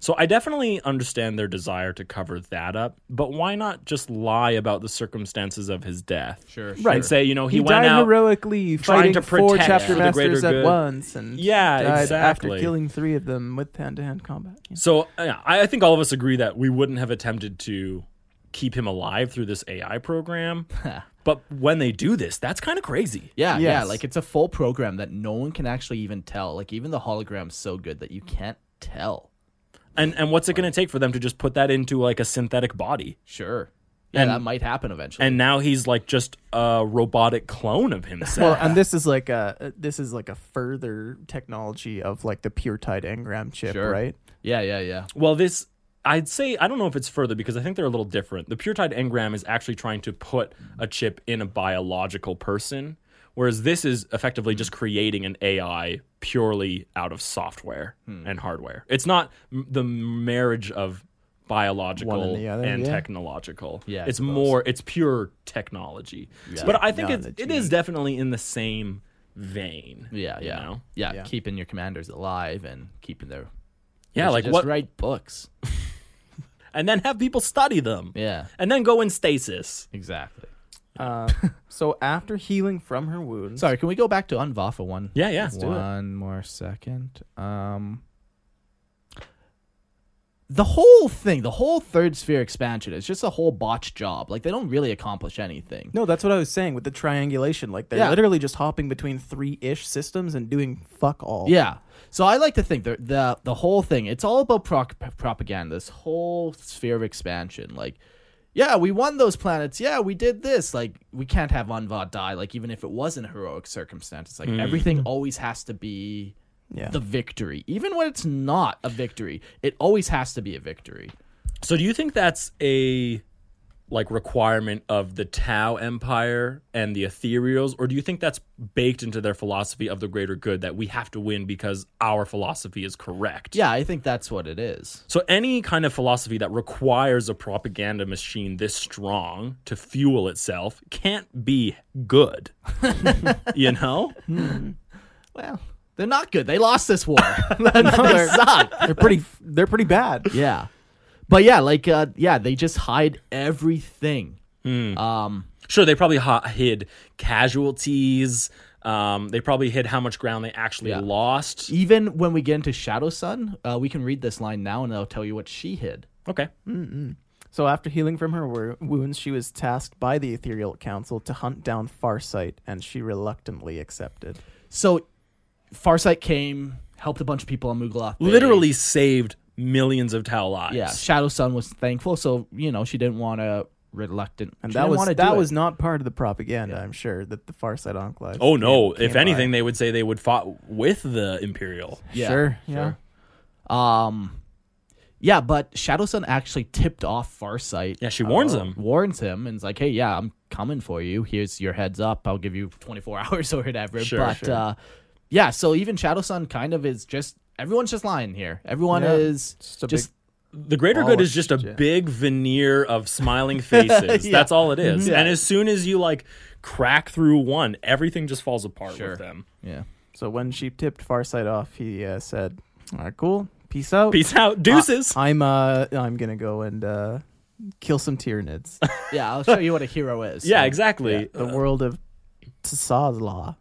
So I definitely understand their desire to cover that up, but why not just lie about the circumstances of his death? Sure. Right. And say, he He went died out heroically trying fighting to 4 protect chapter for the greater masters at good. once, and Yeah, died exactly. after killing 3 of them with hand-to-hand combat. Yeah. So I think all of us agree that we wouldn't have attempted to keep him alive through this AI program. But when they do this, that's kind of crazy. Yeah, Yes. like it's a full program that no one can actually even tell. Like even the hologram's so good that you can't tell. And what's it going to take for them to just put that into like a synthetic body? Sure. Yeah, And- that might happen eventually. And now he's like just a robotic clone of himself. Well, and this is like a further technology of like the PureTide engram chip, Sure. right? Yeah. Well, this, I'd say, I don't know if it's further because I think they're a little different. The PureTide engram is actually trying to put a chip in a biological person, whereas this is effectively just creating an AI purely out of software and hardware. It's not the marriage of biological One and the other, and yeah. technological. Yeah, I it's suppose. more, it's pure technology. But I think No, it is definitely in the same vein. Yeah. you know? Yeah, keeping your commanders alive and keeping their Yeah, They like should what? just write books. And then have people study them. Yeah, And then go in stasis. exactly. So after healing from her wounds, Sorry, can we go back to Unva for one? Yeah. One more second. The whole thing, the whole third sphere expansion is just a whole botched job. Like they don't really accomplish anything. No, that's what I was saying with the triangulation. Like they're Yeah. literally just hopping between 3-ish systems and doing fuck all. Yeah. So I like to think the whole thing, it's all about propaganda. This whole sphere of expansion, like, yeah, we won those planets. Yeah, we did this. Like, we can't have Unva die. Like, even if it wasn't a heroic circumstance, it's like everything always has to be Yeah. the victory, even when it's not a victory. It always has to be a victory. So do you think that's a like requirement of the Tau Empire and the Ethereals, or do you think that's baked into their philosophy of the greater good that we have to win because our philosophy is correct? Yeah, I think that's what it is. So any kind of philosophy that requires a propaganda machine this strong to fuel itself can't be good. You know? Well, they're not good. They lost this war. They suck. They're pretty bad. Yeah. But yeah, like they just hide everything. Sure, they probably hid casualties. They probably hid how much ground they actually lost. Even when we get into Shadow Sun, we can read this line now and I'll tell you what she hid. Okay. So after healing from her wounds, she was tasked by the Ethereal Council to hunt down Farsight, and she reluctantly accepted. So Farsight came, helped a bunch of people on Mugaloth Bay. Literally saved millions of Tau lives. Yeah, Shadow Sun was thankful, so she didn't want to reluctant. And she that didn't was wanna that do was it. not part of the propaganda, I'm sure, that the Farsight Enclave. Oh no! came If anything, they would say they would fought with the Imperial. Yeah, Sure, yeah. Yeah, but Shadow Sun actually tipped off Farsight. Yeah, she warns him. Warns him and is like, hey, yeah, I'm coming for you. Here's your heads up. I'll give you 24 hours or whatever. Sure, but sure. yeah, so even Shadow Sun kind of is just, everyone's just lying here. Everyone Yeah, is just a just The greater good is just a Polished, yeah. big veneer of smiling faces. Yeah. That's all it is. Yeah. And as soon as you like crack through one, everything just falls apart with them. yeah. So when she tipped Farsight off, he said, "All right, cool, peace out. Peace out, deuces. I'm gonna go and kill some Tyranids. Yeah, I'll show you what a hero is. yeah, So, exactly. The world of Tsazla.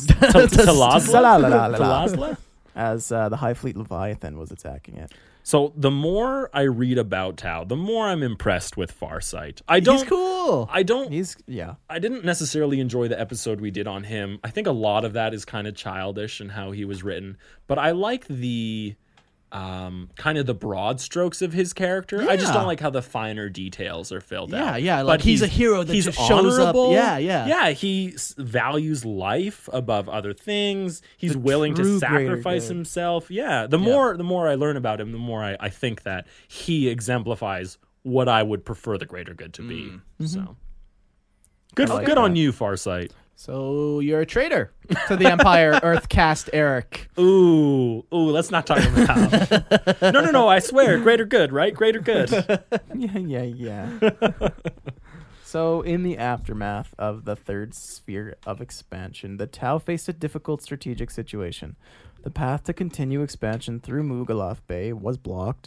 Talazla? As the High Fleet Leviathan was attacking it. So the more I read about Tau, the more I'm impressed with Farsight. He's cool. I didn't necessarily enjoy the episode we did on him. I think a lot of that is kind of childish in how he was written, but I like the kind of the broad strokes of his character. I just Yeah. don't like how the finer details are filled out. Yeah, like But he's a hero that he's just shows up. honorable. Yeah. Yeah, he values life above other things. He's willing to true greater sacrifice good. himself. Yeah, the more I learn about him, the more I think that he exemplifies what I would prefer the greater good to be. So good on you, Farsight. So you're a traitor to the Empire, Earthcast Eric. Ooh, let's not talk about No, I swear, greater good, right? Greater good. Yeah. So in the aftermath of the third sphere of expansion, the Tau faced a difficult strategic situation. The path to continue expansion through Mugaloth Bay was blocked,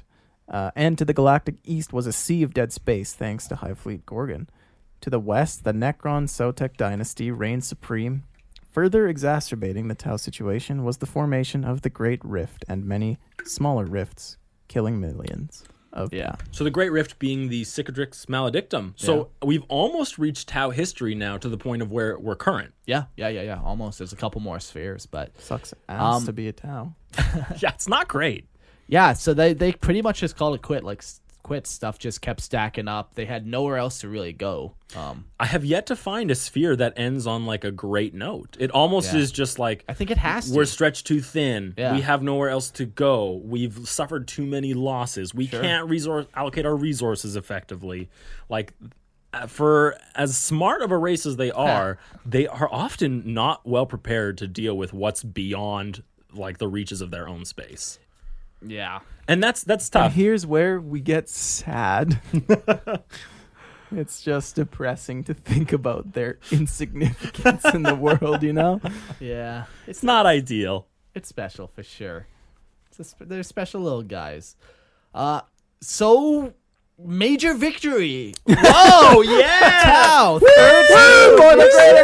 And to the galactic east was a sea of dead space, thanks to Hive Fleet Gorgon. To the west, the Necron-Sotek dynasty reigned supreme. Further exacerbating the Tau situation was the formation of the Great Rift and many smaller rifts, killing millions of people. So the Great Rift being the Cicatrix Maledictum. So we've almost reached Tau history now to the point of where we're current. Yeah. Almost. There's a couple more spheres, but Sucks ass to be a Tau. Yeah, it's not great. yeah. So they pretty much just called it quit. Like quit stuff just kept stacking up. They had nowhere else to really go. I have yet to find a sphere that ends on like a great note. It almost is just like I think it has to. we're stretched too thin. Yeah. We have nowhere else to go. We've suffered too many losses. We can't allocate our resources effectively. Like for as smart of a race as they are often not well prepared to deal with what's beyond like the reaches of their own space. Yeah. And that's And tough. here's where we get sad. It's just depressing to think about their insignificance in the world, you know? Yeah. It's not ideal. It's special for sure. They're special little guys. So major victory. Whoa, yeah! Tau, third For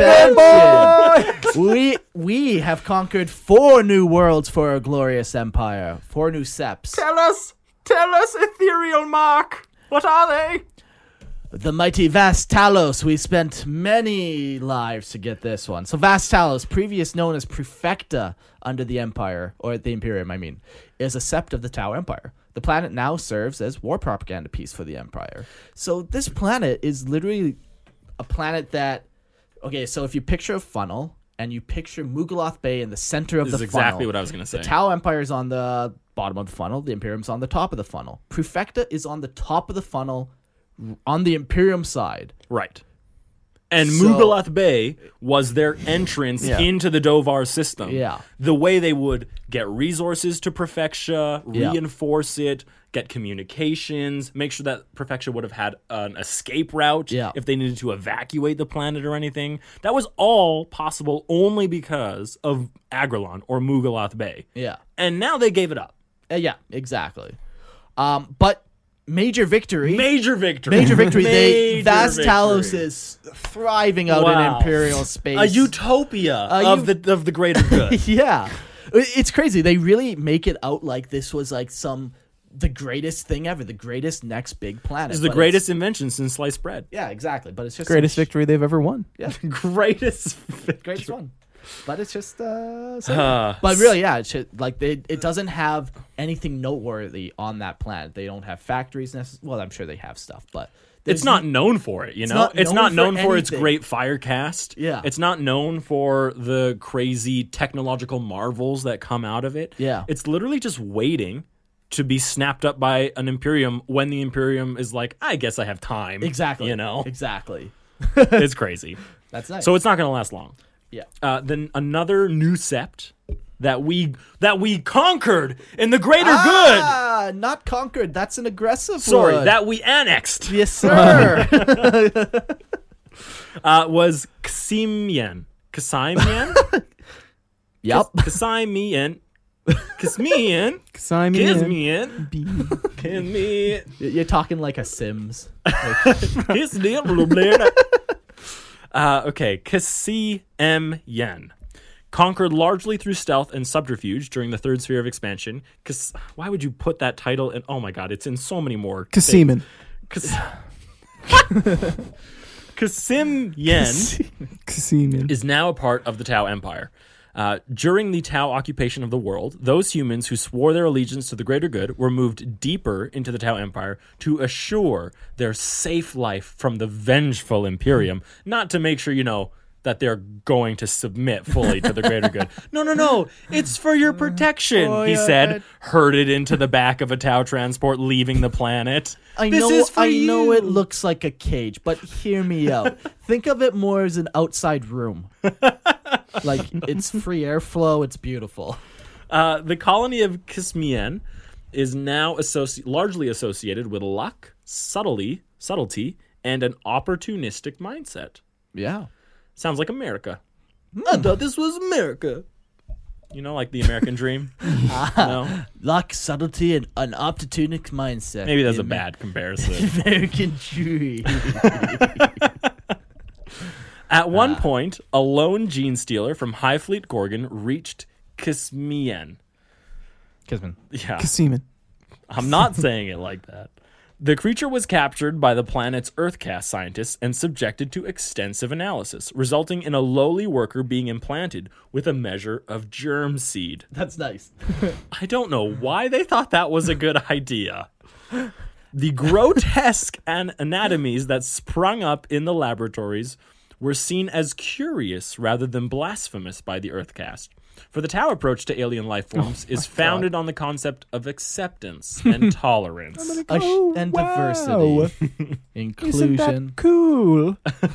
the greater expansion. We have conquered 4 new worlds for our glorious empire. 4 new seps. Tell us, Ethereal Mark. What are they? The mighty Vast Talos. We spent many lives to get this one. So Vast Talos, previous known as Prefecta under the Empire, or the Imperium, I mean, is a sept of the Tau Empire. The planet now serves as war propaganda piece for the Empire. So this planet is literally a planet that, okay, so if you picture a funnel and you picture Mugaloth Bay in the center of This the is funnel. exactly what I was going to say. The Tau Empire is on the bottom of the funnel. The Imperium's on the top of the funnel. Prefecta is on the top of the funnel on the Imperium side. Right. And So- Mugaloth Bay was their entrance Yeah. into the Dovar system. Yeah. The way they would get resources to Prefectia, Yeah. reinforce it, get communications, make sure that Prefectia would have had an escape route Yeah. if they needed to evacuate the planet or anything. That was all possible only because of Agrelon or Mugaloth Bay. Yeah. And now they gave it up. Yeah, exactly. But major victory. Major victory. Major victory. Major Vast victory. Talos is thriving out in Wow. Imperial space. A utopia of the greater good. Yeah. It's crazy. They really make it out like this was like the greatest thing ever, the greatest next big planet. This is the But greatest invention since sliced bread. Yeah, exactly. But it's just Greatest victory they've ever won. Yeah, Greatest victory. greatest one. But it's just but really, yeah, it's just, like it doesn't have anything noteworthy on that planet. They don't have factories well, I'm sure they have stuff, but It's not known for it, you know? not It's not known known for for its anything. great firecast. Yeah. It's not known for the crazy technological marvels that come out of it. Yeah. It's literally just waiting to be snapped up by an Imperium when the Imperium is like, I guess I have time. exactly. You know? Exactly. It's crazy. That's nice. So it's not going to last long. yeah. Then another new sept that we conquered in the greater good. Not conquered. That's an aggressive Sorry, word. that we annexed. Yes, sir. Was Kasimian. Kasimian? Yep. Kasimian. Kismian. Kismian. Kismian. You're talking like a Sims. Okay, Kasimian. Conquered largely through stealth and subterfuge during the third sphere of expansion. Why would you put that title in? Oh my god, it's in so many more. Kasiman. Kasimian Kasiman. is now a part of the Tau Empire. During the Tau occupation of the world, those humans who swore their allegiance to the greater good were moved deeper into the Tau Empire to assure their safe life from the vengeful Imperium, not to make sure, that they're going to submit fully to the greater good. No, it's for your protection, he said, herded into the back of a Tau transport leaving the planet. I know it looks like a cage, but hear me out. Think of it more as an outside room. Like, it's free airflow, it's beautiful. The colony of Kismien is now largely associated with luck, subtlety, and an opportunistic mindset. Yeah. Sounds like America. I thought this was America. You know, like the American dream? No? Luck, subtlety, and an opportunistic mindset. Maybe that's a The bad comparison. American dream. At one point, a lone gene stealer from Highfleet Gorgon reached Kismien. Kisman. Yeah, Seaman. I'm not saying it like that. The creature was captured by the planet's Earthcast scientists and subjected to extensive analysis, resulting in a lowly worker being implanted with a measure of germ seed. That's nice. I don't know why they thought that was a good idea. The grotesque anatomies that sprung up in the laboratories were seen as curious rather than blasphemous by the Earthcast. For the Tau approach to alien life forms is founded on the concept of acceptance and tolerance. And diversity. Inclusion. Isn't that cool?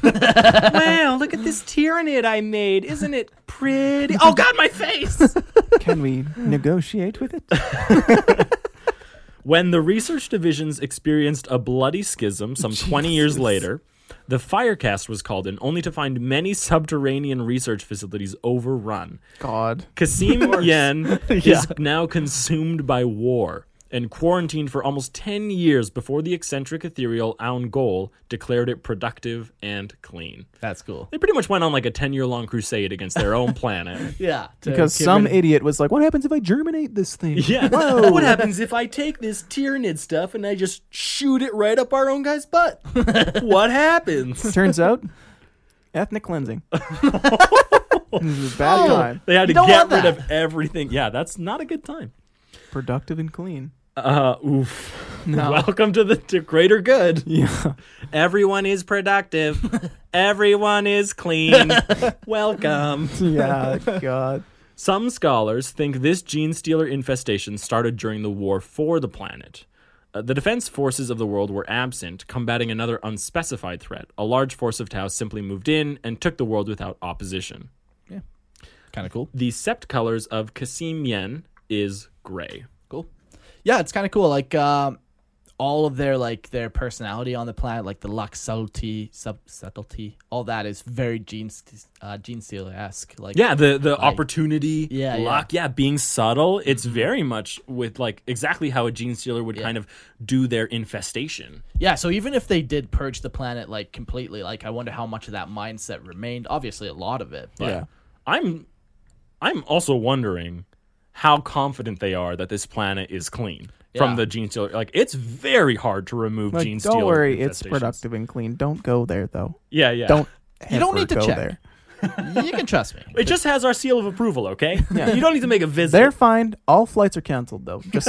Wow, look at this Tyranid I made. Isn't it pretty? Oh, God, my face! Can we negotiate with it? When the research divisions experienced a bloody schism some 20 years later, the Firecast was called in, only to find many subterranean research facilities overrun. God. Kasim Yen is now consumed by war and quarantined for almost 10 years before the eccentric ethereal Aun Gol declared it productive and clean. That's cool. They pretty much went on like a 10-year-long crusade against their own planet. Yeah. Because some idiot was like, what happens if I germinate this thing? Yeah. Whoa. What happens if I take this Tyranid stuff and I just shoot it right up our own guy's butt? What happens? Turns out, ethnic cleansing. This is a bad time. They had to don't get want rid that. of everything. Yeah, that's not a good time. Productive and clean. Oof. No. Welcome to the greater good. Yeah. Everyone is productive. Everyone is clean. Welcome. Yeah, God. Some scholars think this gene stealer infestation started during the war for the planet. The defense forces of the world were absent, combating another unspecified threat. A large force of Tau simply moved in and took the world without opposition. Yeah. Kind of cool. The sept colors of Kasim Yen is gray. Cool. Yeah, it's kind of cool. Like all of their personality on the planet, like the luck, subtlety, all that is very Gene Stealer-esque. Like the opportunity, Yeah, luck, being subtle. It's very much with like exactly how a gene stealer would kind of do their infestation. Yeah, so even if they did purge the planet like completely, like I wonder how much of that mindset remained. Obviously, a lot of it. But Yeah. I'm also wondering how confident they are that this planet is clean from the gene stealer. Like, it's very hard to remove Like, gene stealer. don't worry, it's infestations. productive and clean. Don't go there, though. Yeah. Don't You don't ever need to go check. there. You can trust me. It just has our seal of approval, okay? Yeah. You don't need to make a visit. They're fine. All flights are canceled, though. Just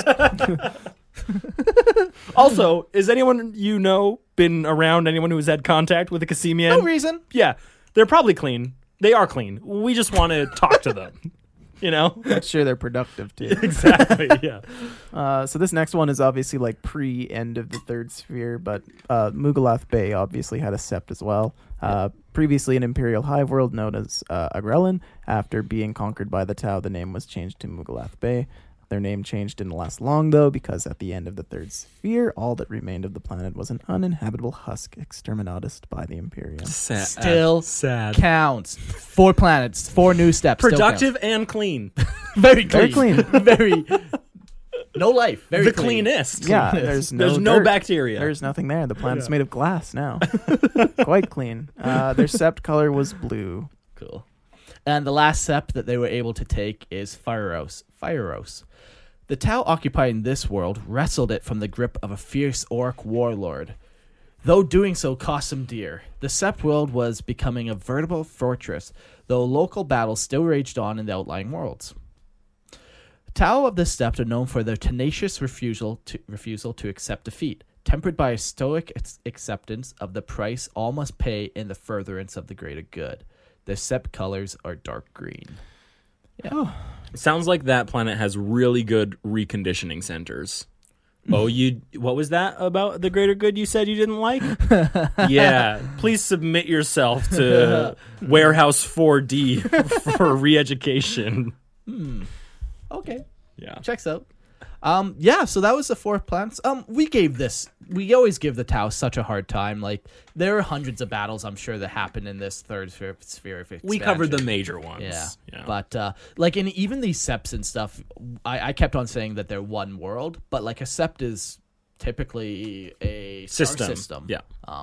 Also, is anyone you know been around anyone who has had contact with a Kasimian? No reason. Yeah, they're probably clean. They are clean. We just want to talk to them. You know? make sure they're productive, too. Exactly, yeah. So this next one is obviously like pre-end of the third sphere, but Mugalath Bay obviously had a sept as well. Previously an Imperial hive world known as Agrellan. After being conquered by the Tau, the name was changed to Mugalath Bay. Their name changed didn't last long, though, because at the end of the third sphere, all that remained of the planet was an uninhabitable husk exterminatus by the Imperium. Still sad. counts. 4 planets, 4 new steps. still Productive and clean. count. Very clean. Very clean. Very. No life. Very The clean. cleanest. Yeah, there's no no dirt. bacteria. There's nothing there. The planet's made of glass now. Quite clean. Their sept color was blue. Cool. And the last sept that they were able to take is Phyros. The Tau occupying this world wrestled it from the grip of a fierce orc warlord. Though doing so cost them dear, the Sept world was becoming a veritable fortress, though local battles still raged on in the outlying worlds. Tau of the Sept are known for their tenacious refusal to accept defeat, tempered by a stoic acceptance of the price all must pay in the furtherance of the greater good. The Sept colors are dark green. Yeah. Sounds like that planet has really good reconditioning centers. Oh, what was that about the greater good you said you didn't like? Yeah, please submit yourself to Warehouse 4D for re-education. Okay. Yeah. Checks out. Yeah, so that was the 4 planets. We always give the Tau such a hard time. Like, there are hundreds of battles, I'm sure, that happen in this third sphere of expansion. We covered the major ones. Yeah. But, like, in even these septs and stuff, I kept on saying that they're one world, but, like, a sept is typically a star system. Yeah.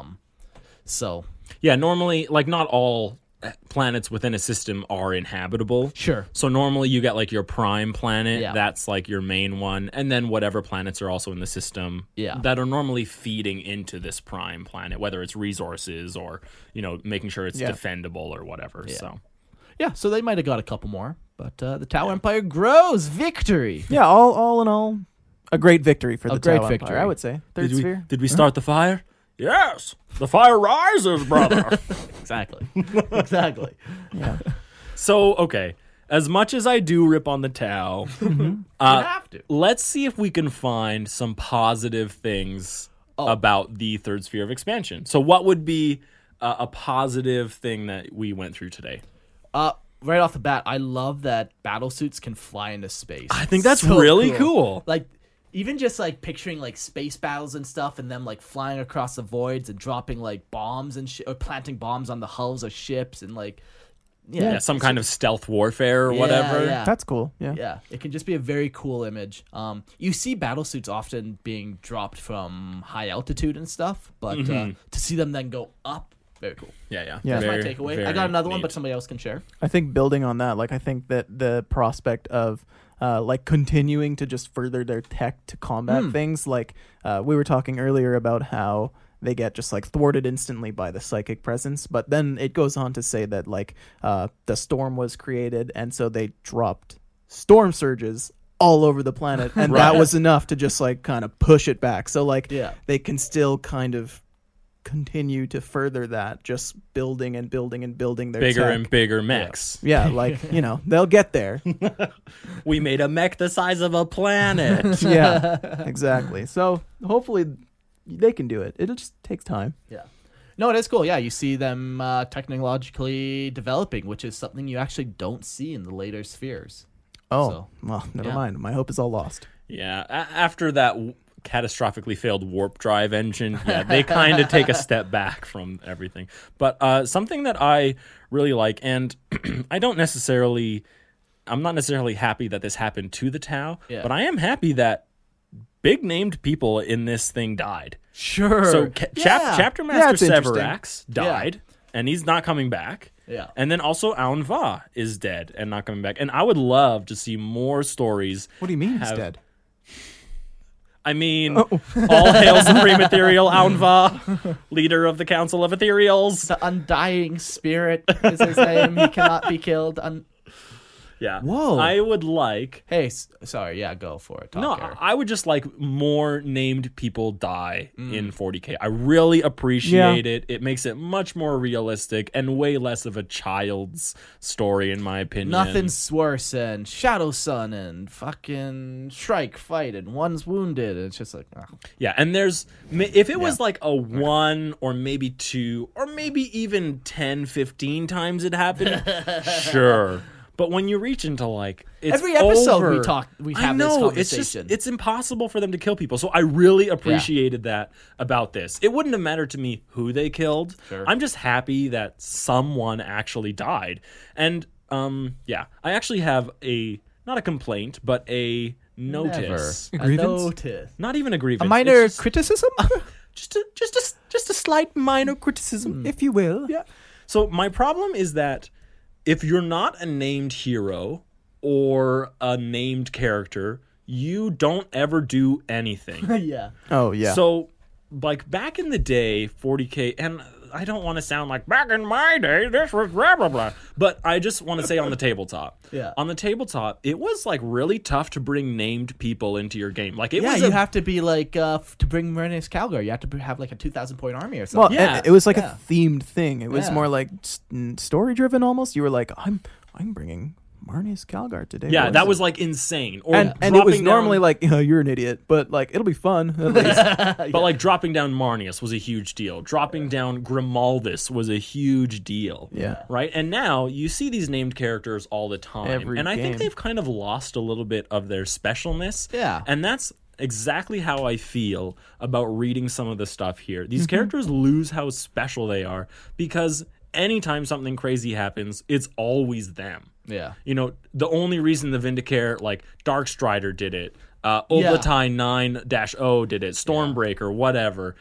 So. Yeah, normally, like, not all planets within a system are inhabitable. Sure. So normally you get like your prime planet, Yeah. that's like your main one, and then whatever planets are also in the system that are normally feeding into this prime planet, whether it's resources or, making sure it's defendable or whatever. So Yeah, so they might have got a couple more, but the Tau Empire grows. Victory! Yeah, all in all, a great victory for the great Tau victory. Empire, I would say. Third sphere. Did we start the fire? Yes. The fire rises, brother. Exactly. Exactly. Yeah. So, okay. As much as I do rip on the Tau, You have to. let's see if we can find some positive things about the third sphere of expansion. So what would be a positive thing that we went through today? Right off the bat, I love that battle suits can fly into space. I think that's So really cool. Like, even just like picturing like space battles and stuff, and them like flying across the voids and dropping like bombs and or planting bombs on the hulls of ships and like Some kind of stealth warfare or whatever. Yeah. That's cool. Yeah. Yeah, it can just be a very cool image. You see battle suits often being dropped from high altitude and stuff, but to see them then go up, very cool. Yeah. That's my Very, takeaway. very I got another one, neat. but somebody else can share. I think building on that, like I think that the prospect of like continuing to just further their tech to combat things, like we were talking earlier about how they get just like thwarted instantly by the psychic presence, but then it goes on to say that like the storm was created, and so they dropped storm surges all over the planet, and that was enough to just like kind of push it back. So like they can still kind of continue to further that, just building and building and building their Bigger tech. and bigger mechs. Yeah, like, they'll get there. We made a mech the size of a planet. Yeah, exactly. So hopefully they can do it. It just takes time. Yeah. No, it is cool. Yeah, you see them technologically developing, which is something you actually don't see in the later spheres. Oh, So, well, never mind. My hope is all lost. Yeah, after that catastrophically failed warp drive engine, they kind of take a step back from everything. But something that I really like, and I'm not necessarily happy that this happened to the Tau, but I am happy that big named people in this thing died. Sure. So Chapter Master it's interesting. Severax died, and he's not coming back. Yeah. And then also Alan Va is dead and not coming back. And I would love to see more stories. What do you mean he's dead? I mean, all hail Supreme Ethereal Alan Va, leader of the Council of Ethereals. The Undying Spirit is his name. He cannot be killed. Yeah. Whoa. I would like... Hey, sorry. Yeah, go for it. No, Eric. I would just like more named people die in 40K. I really appreciate it. It makes it much more realistic and way less of a child's story, in my opinion. Nothing's worse than Shadow Sun and fucking Shrike fight and one's wounded. And it's just like, oh. Yeah, and if it was like a 1 or maybe 2 or maybe even 10, 15 times it happened, sure. But when you reach into like it's Every episode over, we have this conversation. It's impossible for them to kill people. So I really appreciated that about this. It wouldn't have mattered to me who they killed. Sure. I'm just happy that someone actually died. And I actually have not a complaint, but a notice. A notice. Not even a grievance. A minor It's just- criticism? just a slight minor criticism, if you will. Yeah. So my problem is that if you're not a named hero or a named character, you don't ever do anything. Yeah. Oh, yeah. So, like, back in the day, 40K, and I don't want to sound like, back in my day, this was blah, blah, blah. But I just want to say on the tabletop. Yeah. On the tabletop, it was, like, really tough to bring named people into your game. Like, it Yeah, was you have to be like, to bring Marinus Calgar, you have to have like a 2,000-point army or well, something. Yeah. it was like Yeah. a themed thing. It was Yeah. more like story driven almost. You were like, I'm bringing Marnius Calgar today. Yeah, boys. that was like insane. Or and it was dropping normally down, like, you're an idiot, but like it'll be fun. At least. but like dropping down Marnius was a huge deal. Dropping down Grimaldus was a huge deal. Yeah. Right? And now you see these named characters all the time. Every and I think game. they've kind of lost a little bit of their specialness. Yeah. And that's exactly how I feel about reading some of the stuff here. These Mm-hmm. characters lose how special they are because anytime something crazy happens, it's always them. Yeah. You know, the only reason the Vindicare, like Darkstrider did it, Oblatai 9-0 did it, Stormbreaker, whatever.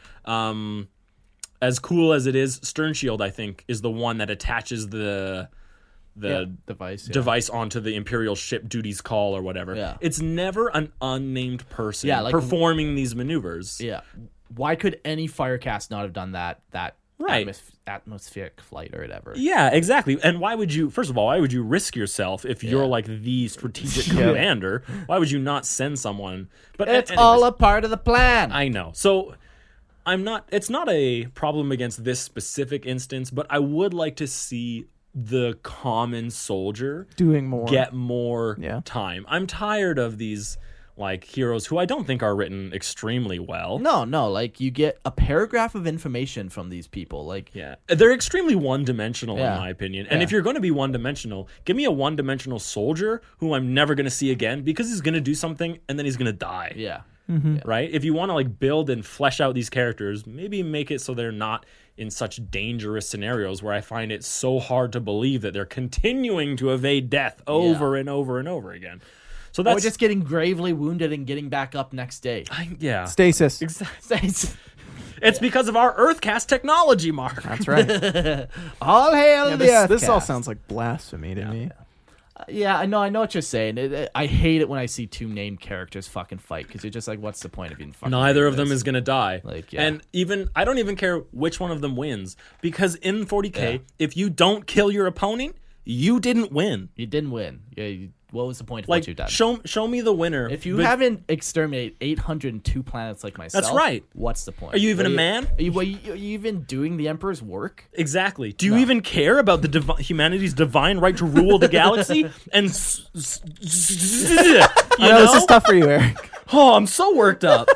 As cool as it is, Sternshield, I think, is the one that attaches the Device. Yeah. device onto the Imperial ship duty's call or whatever. Yeah. It's never an unnamed person Yeah, like- performing these maneuvers. Yeah. Why could any Firecast not have done that Right. atmospheric flight or whatever? Yeah, exactly. And why would you, first of all, why would you risk yourself if you're like the strategic commander? Why would you not send someone? But It's anyways, all a part of the plan. I know. So it's not a problem against this specific instance, but I would like to see the common soldier Doing more. get more Yeah. time. I'm tired of these like heroes who I don't think are written extremely well. No, like you get a paragraph of information from these people. Like, Yeah. They're extremely one-dimensional Yeah. in my opinion. And Yeah. if you're going to be one-dimensional, give me a one-dimensional soldier who I'm never going to see again because he's going to do something and then he's going to die. yeah. Right? If you want to like build and flesh out these characters, maybe make it so they're not in such dangerous scenarios where I find it so hard to believe that they're continuing to evade death over and over and over again. So Or that's just getting gravely wounded and getting back up next day. yeah. Stasis. It's because of our Earthcast technology, Mark. That's right. All hail the This all Earthcast. sounds like blasphemy to me. Yeah, I know what you're saying. I hate it when I see two named characters fucking fight because you're just like, what's the point of even fucking? Neither doing of them this? is going to die. Like, yeah. And even I don't even care which one of them wins because in 40K, if you don't kill your opponent, you didn't win. You didn't win. What was the point of Like what you've done? show me the winner. If you But haven't exterminated 802 planets like myself, That's right. What's the point? Are you even a man? Are you even doing the Emperor's work? Exactly. Do you even care about the humanity's divine right to rule the galaxy? And you I know this is tough for you, Eric. Oh, I'm so worked up.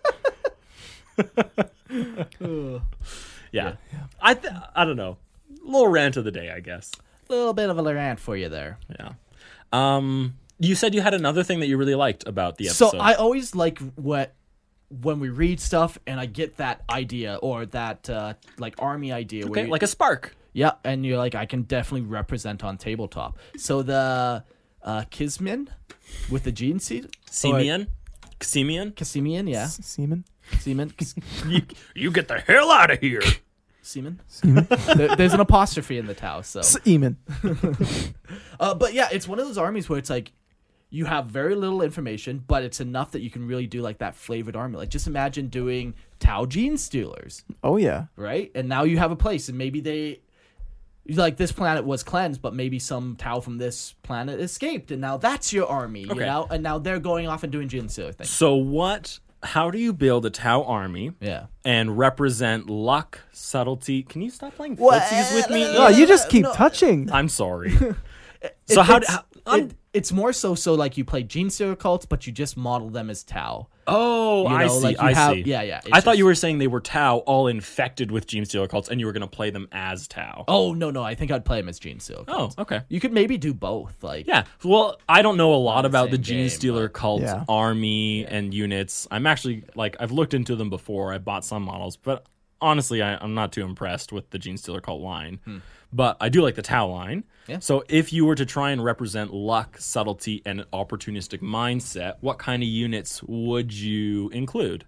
yeah. I don't know. Little rant of the day, I guess. A little bit of a rant for you there. Yeah. You said you had another thing that you really liked about the episode. So I always like when we read stuff and I get that idea or that like army idea. okay, where you, like a spark. yeah, and you're like, I can definitely represent on tabletop. So the Kismin with the gene seed, Simeon. Casimian, yeah, Seaman. Seaman, You get the hell out of here. Seaman. There's an apostrophe in the Tau, so. Seaman. But yeah, it's one of those armies where it's like you have very little information, but it's enough that you can really do like that flavored army. Like just imagine doing Tau Gene Stealers, Oh yeah. right? And now you have a place, and maybe they like this planet was cleansed, but maybe some Tau from this planet escaped, and now that's your army, you Okay. know? And now they're going off and doing Gene Stealer things. So how do you build a Tau army Yeah. and represent luck, subtlety? Can you stop playing footsies with me? Oh, you just keep touching. I'm sorry. So how? It's more so like you play Gene Stealer cults, but you just model them as Tau. Oh, You I know, see. like you I have- see. yeah. It's I thought just- you were saying they were Tau, all infected with Gene Stealer cults, and you were going to play them as Tau. Oh no, I think I'd play them as Gene Stealer cults. Oh, okay. You could maybe do both, like Yeah. Well, I don't know a lot about the same Gene game, Stealer but- cult Yeah. army and units. I'm actually I've looked into them before. I bought some models, but honestly, I'm not too impressed with the Gene Stealer cult line. But I do like the Tau line. Yeah. So if you were to try and represent luck, subtlety, and an opportunistic mindset, what kind of units would you include?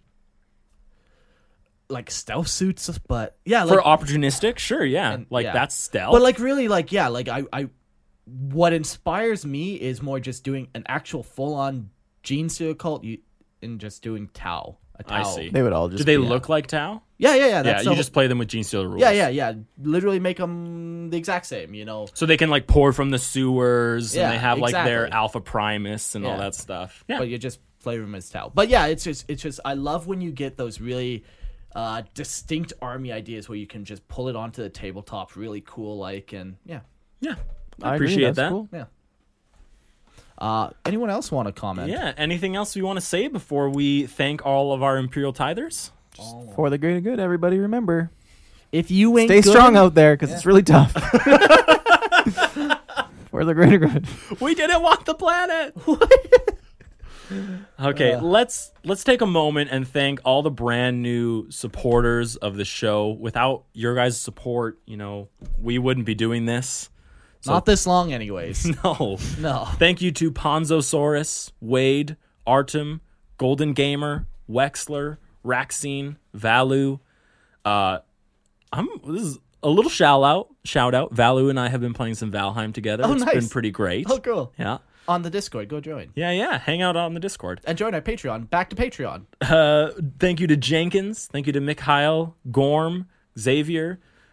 like stealth suits, but yeah, For like, opportunistic, sure, yeah. yeah. That's stealth. but like really, like yeah, like I what inspires me is more just doing an actual full on Gene Stealer cult and just doing Tau. A Tau. I see. They would all just. Do they be- look like Tau? Yeah. Yeah, That's you the just play them with Gene Stealer rules. yeah. Literally make them the exact same. You know. So they can like pour from the sewers, Yeah, and they have like their exactly. Alpha Primus and all Yeah. that stuff. Yeah, But you just flavor them as Tau. But yeah, it's just I love when you get those really distinct army ideas where you can just pull it onto the tabletop, really cool, like, and yeah. yeah. I I agree, appreciate that's that. cool. Yeah. Anyone else want to comment? Yeah. Anything else we want to say before we thank all of our Imperial Tithers? For the greater good, everybody remember. If you ain't Stay good, strong out there because it's really tough. For the greater good. We didn't want the planet. Okay, let's take a moment and thank all the brand new supporters of the show. Without your guys' support, we wouldn't be doing this. Not this long, anyways. No. No. Thank you to Ponzosaurus, Wade, Artem, Golden Gamer, Wexler, Raxine, Valu. This is a little shout out. Valu and I have been playing some Valheim together. Oh, It's nice. been pretty great. Oh, cool. Yeah. On the Discord, go join. Yeah. Hang out on the Discord. And join our Patreon. Back to Patreon. Thank you to Jenkins. Thank you to Mikhail, Gorm, Xavier,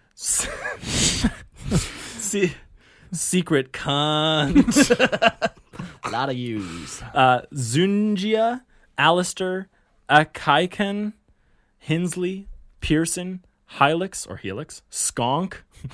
Secret Cunt, A lot of yous. Zungia, Alistair, Akaiken, Hinsley, Pearson, Helix, Skonk.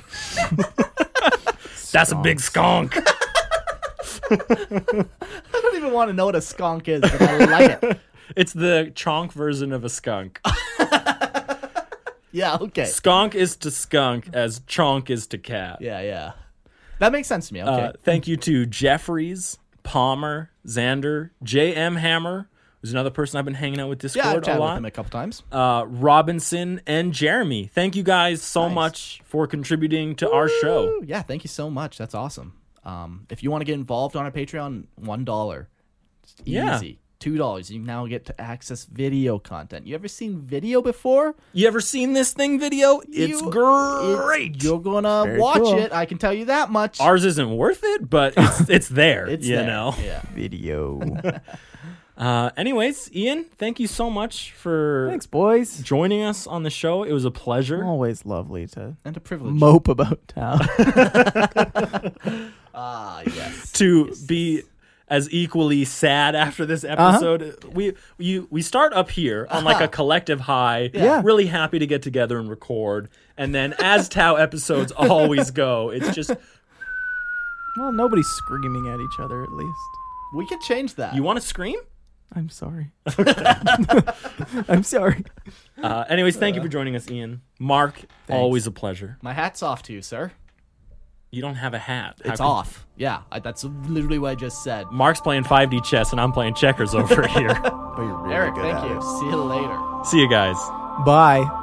That's a big skunk. I don't even want to know what a skunk is, but I like it. It's the chonk version of a skunk. Yeah, okay. Skunk is to skunk as chonk is to cat. Yeah. That makes sense to me. Okay. Thank you to Jeffries, Palmer, Xander, J.M. Hammer, who's another person I've been hanging out with Discord yeah, I've a chatted with lot. him a couple times. Robinson and Jeremy. Thank you guys so much for contributing to our show. Yeah, thank you so much. That's awesome. If you want to get involved on our Patreon, $1. It's easy. Yeah. $2. You now get to access video content. You ever seen video before? You ever seen this thing video? It's great. You're gonna Very watch cool. it. I can tell you that much. Ours isn't worth it, but it's there. it's you there. know. Yeah. Video. Anyways, Ian, thank you so much for Thanks, boys. joining us on the show. It was a pleasure. Always lovely to And a privilege. mope about town. Yes. To be as equally sad after this episode. We start up here on like a collective high. Yeah. Really happy to get together and record. And then as Tau episodes always go, it's just, Well, nobody's screaming at each other, at least. We could change that. you want to scream? I'm sorry. I'm sorry. Anyways, thank you for joining us, Ian. Mark, always a pleasure. My hat's off to you, sir. You don't have a hat. How It's come- off. Yeah, that's literally what I just said. Mark's playing 5D chess and I'm playing checkers over here. But you're really Eric, good thank at you. it. See you later. See you guys. Bye.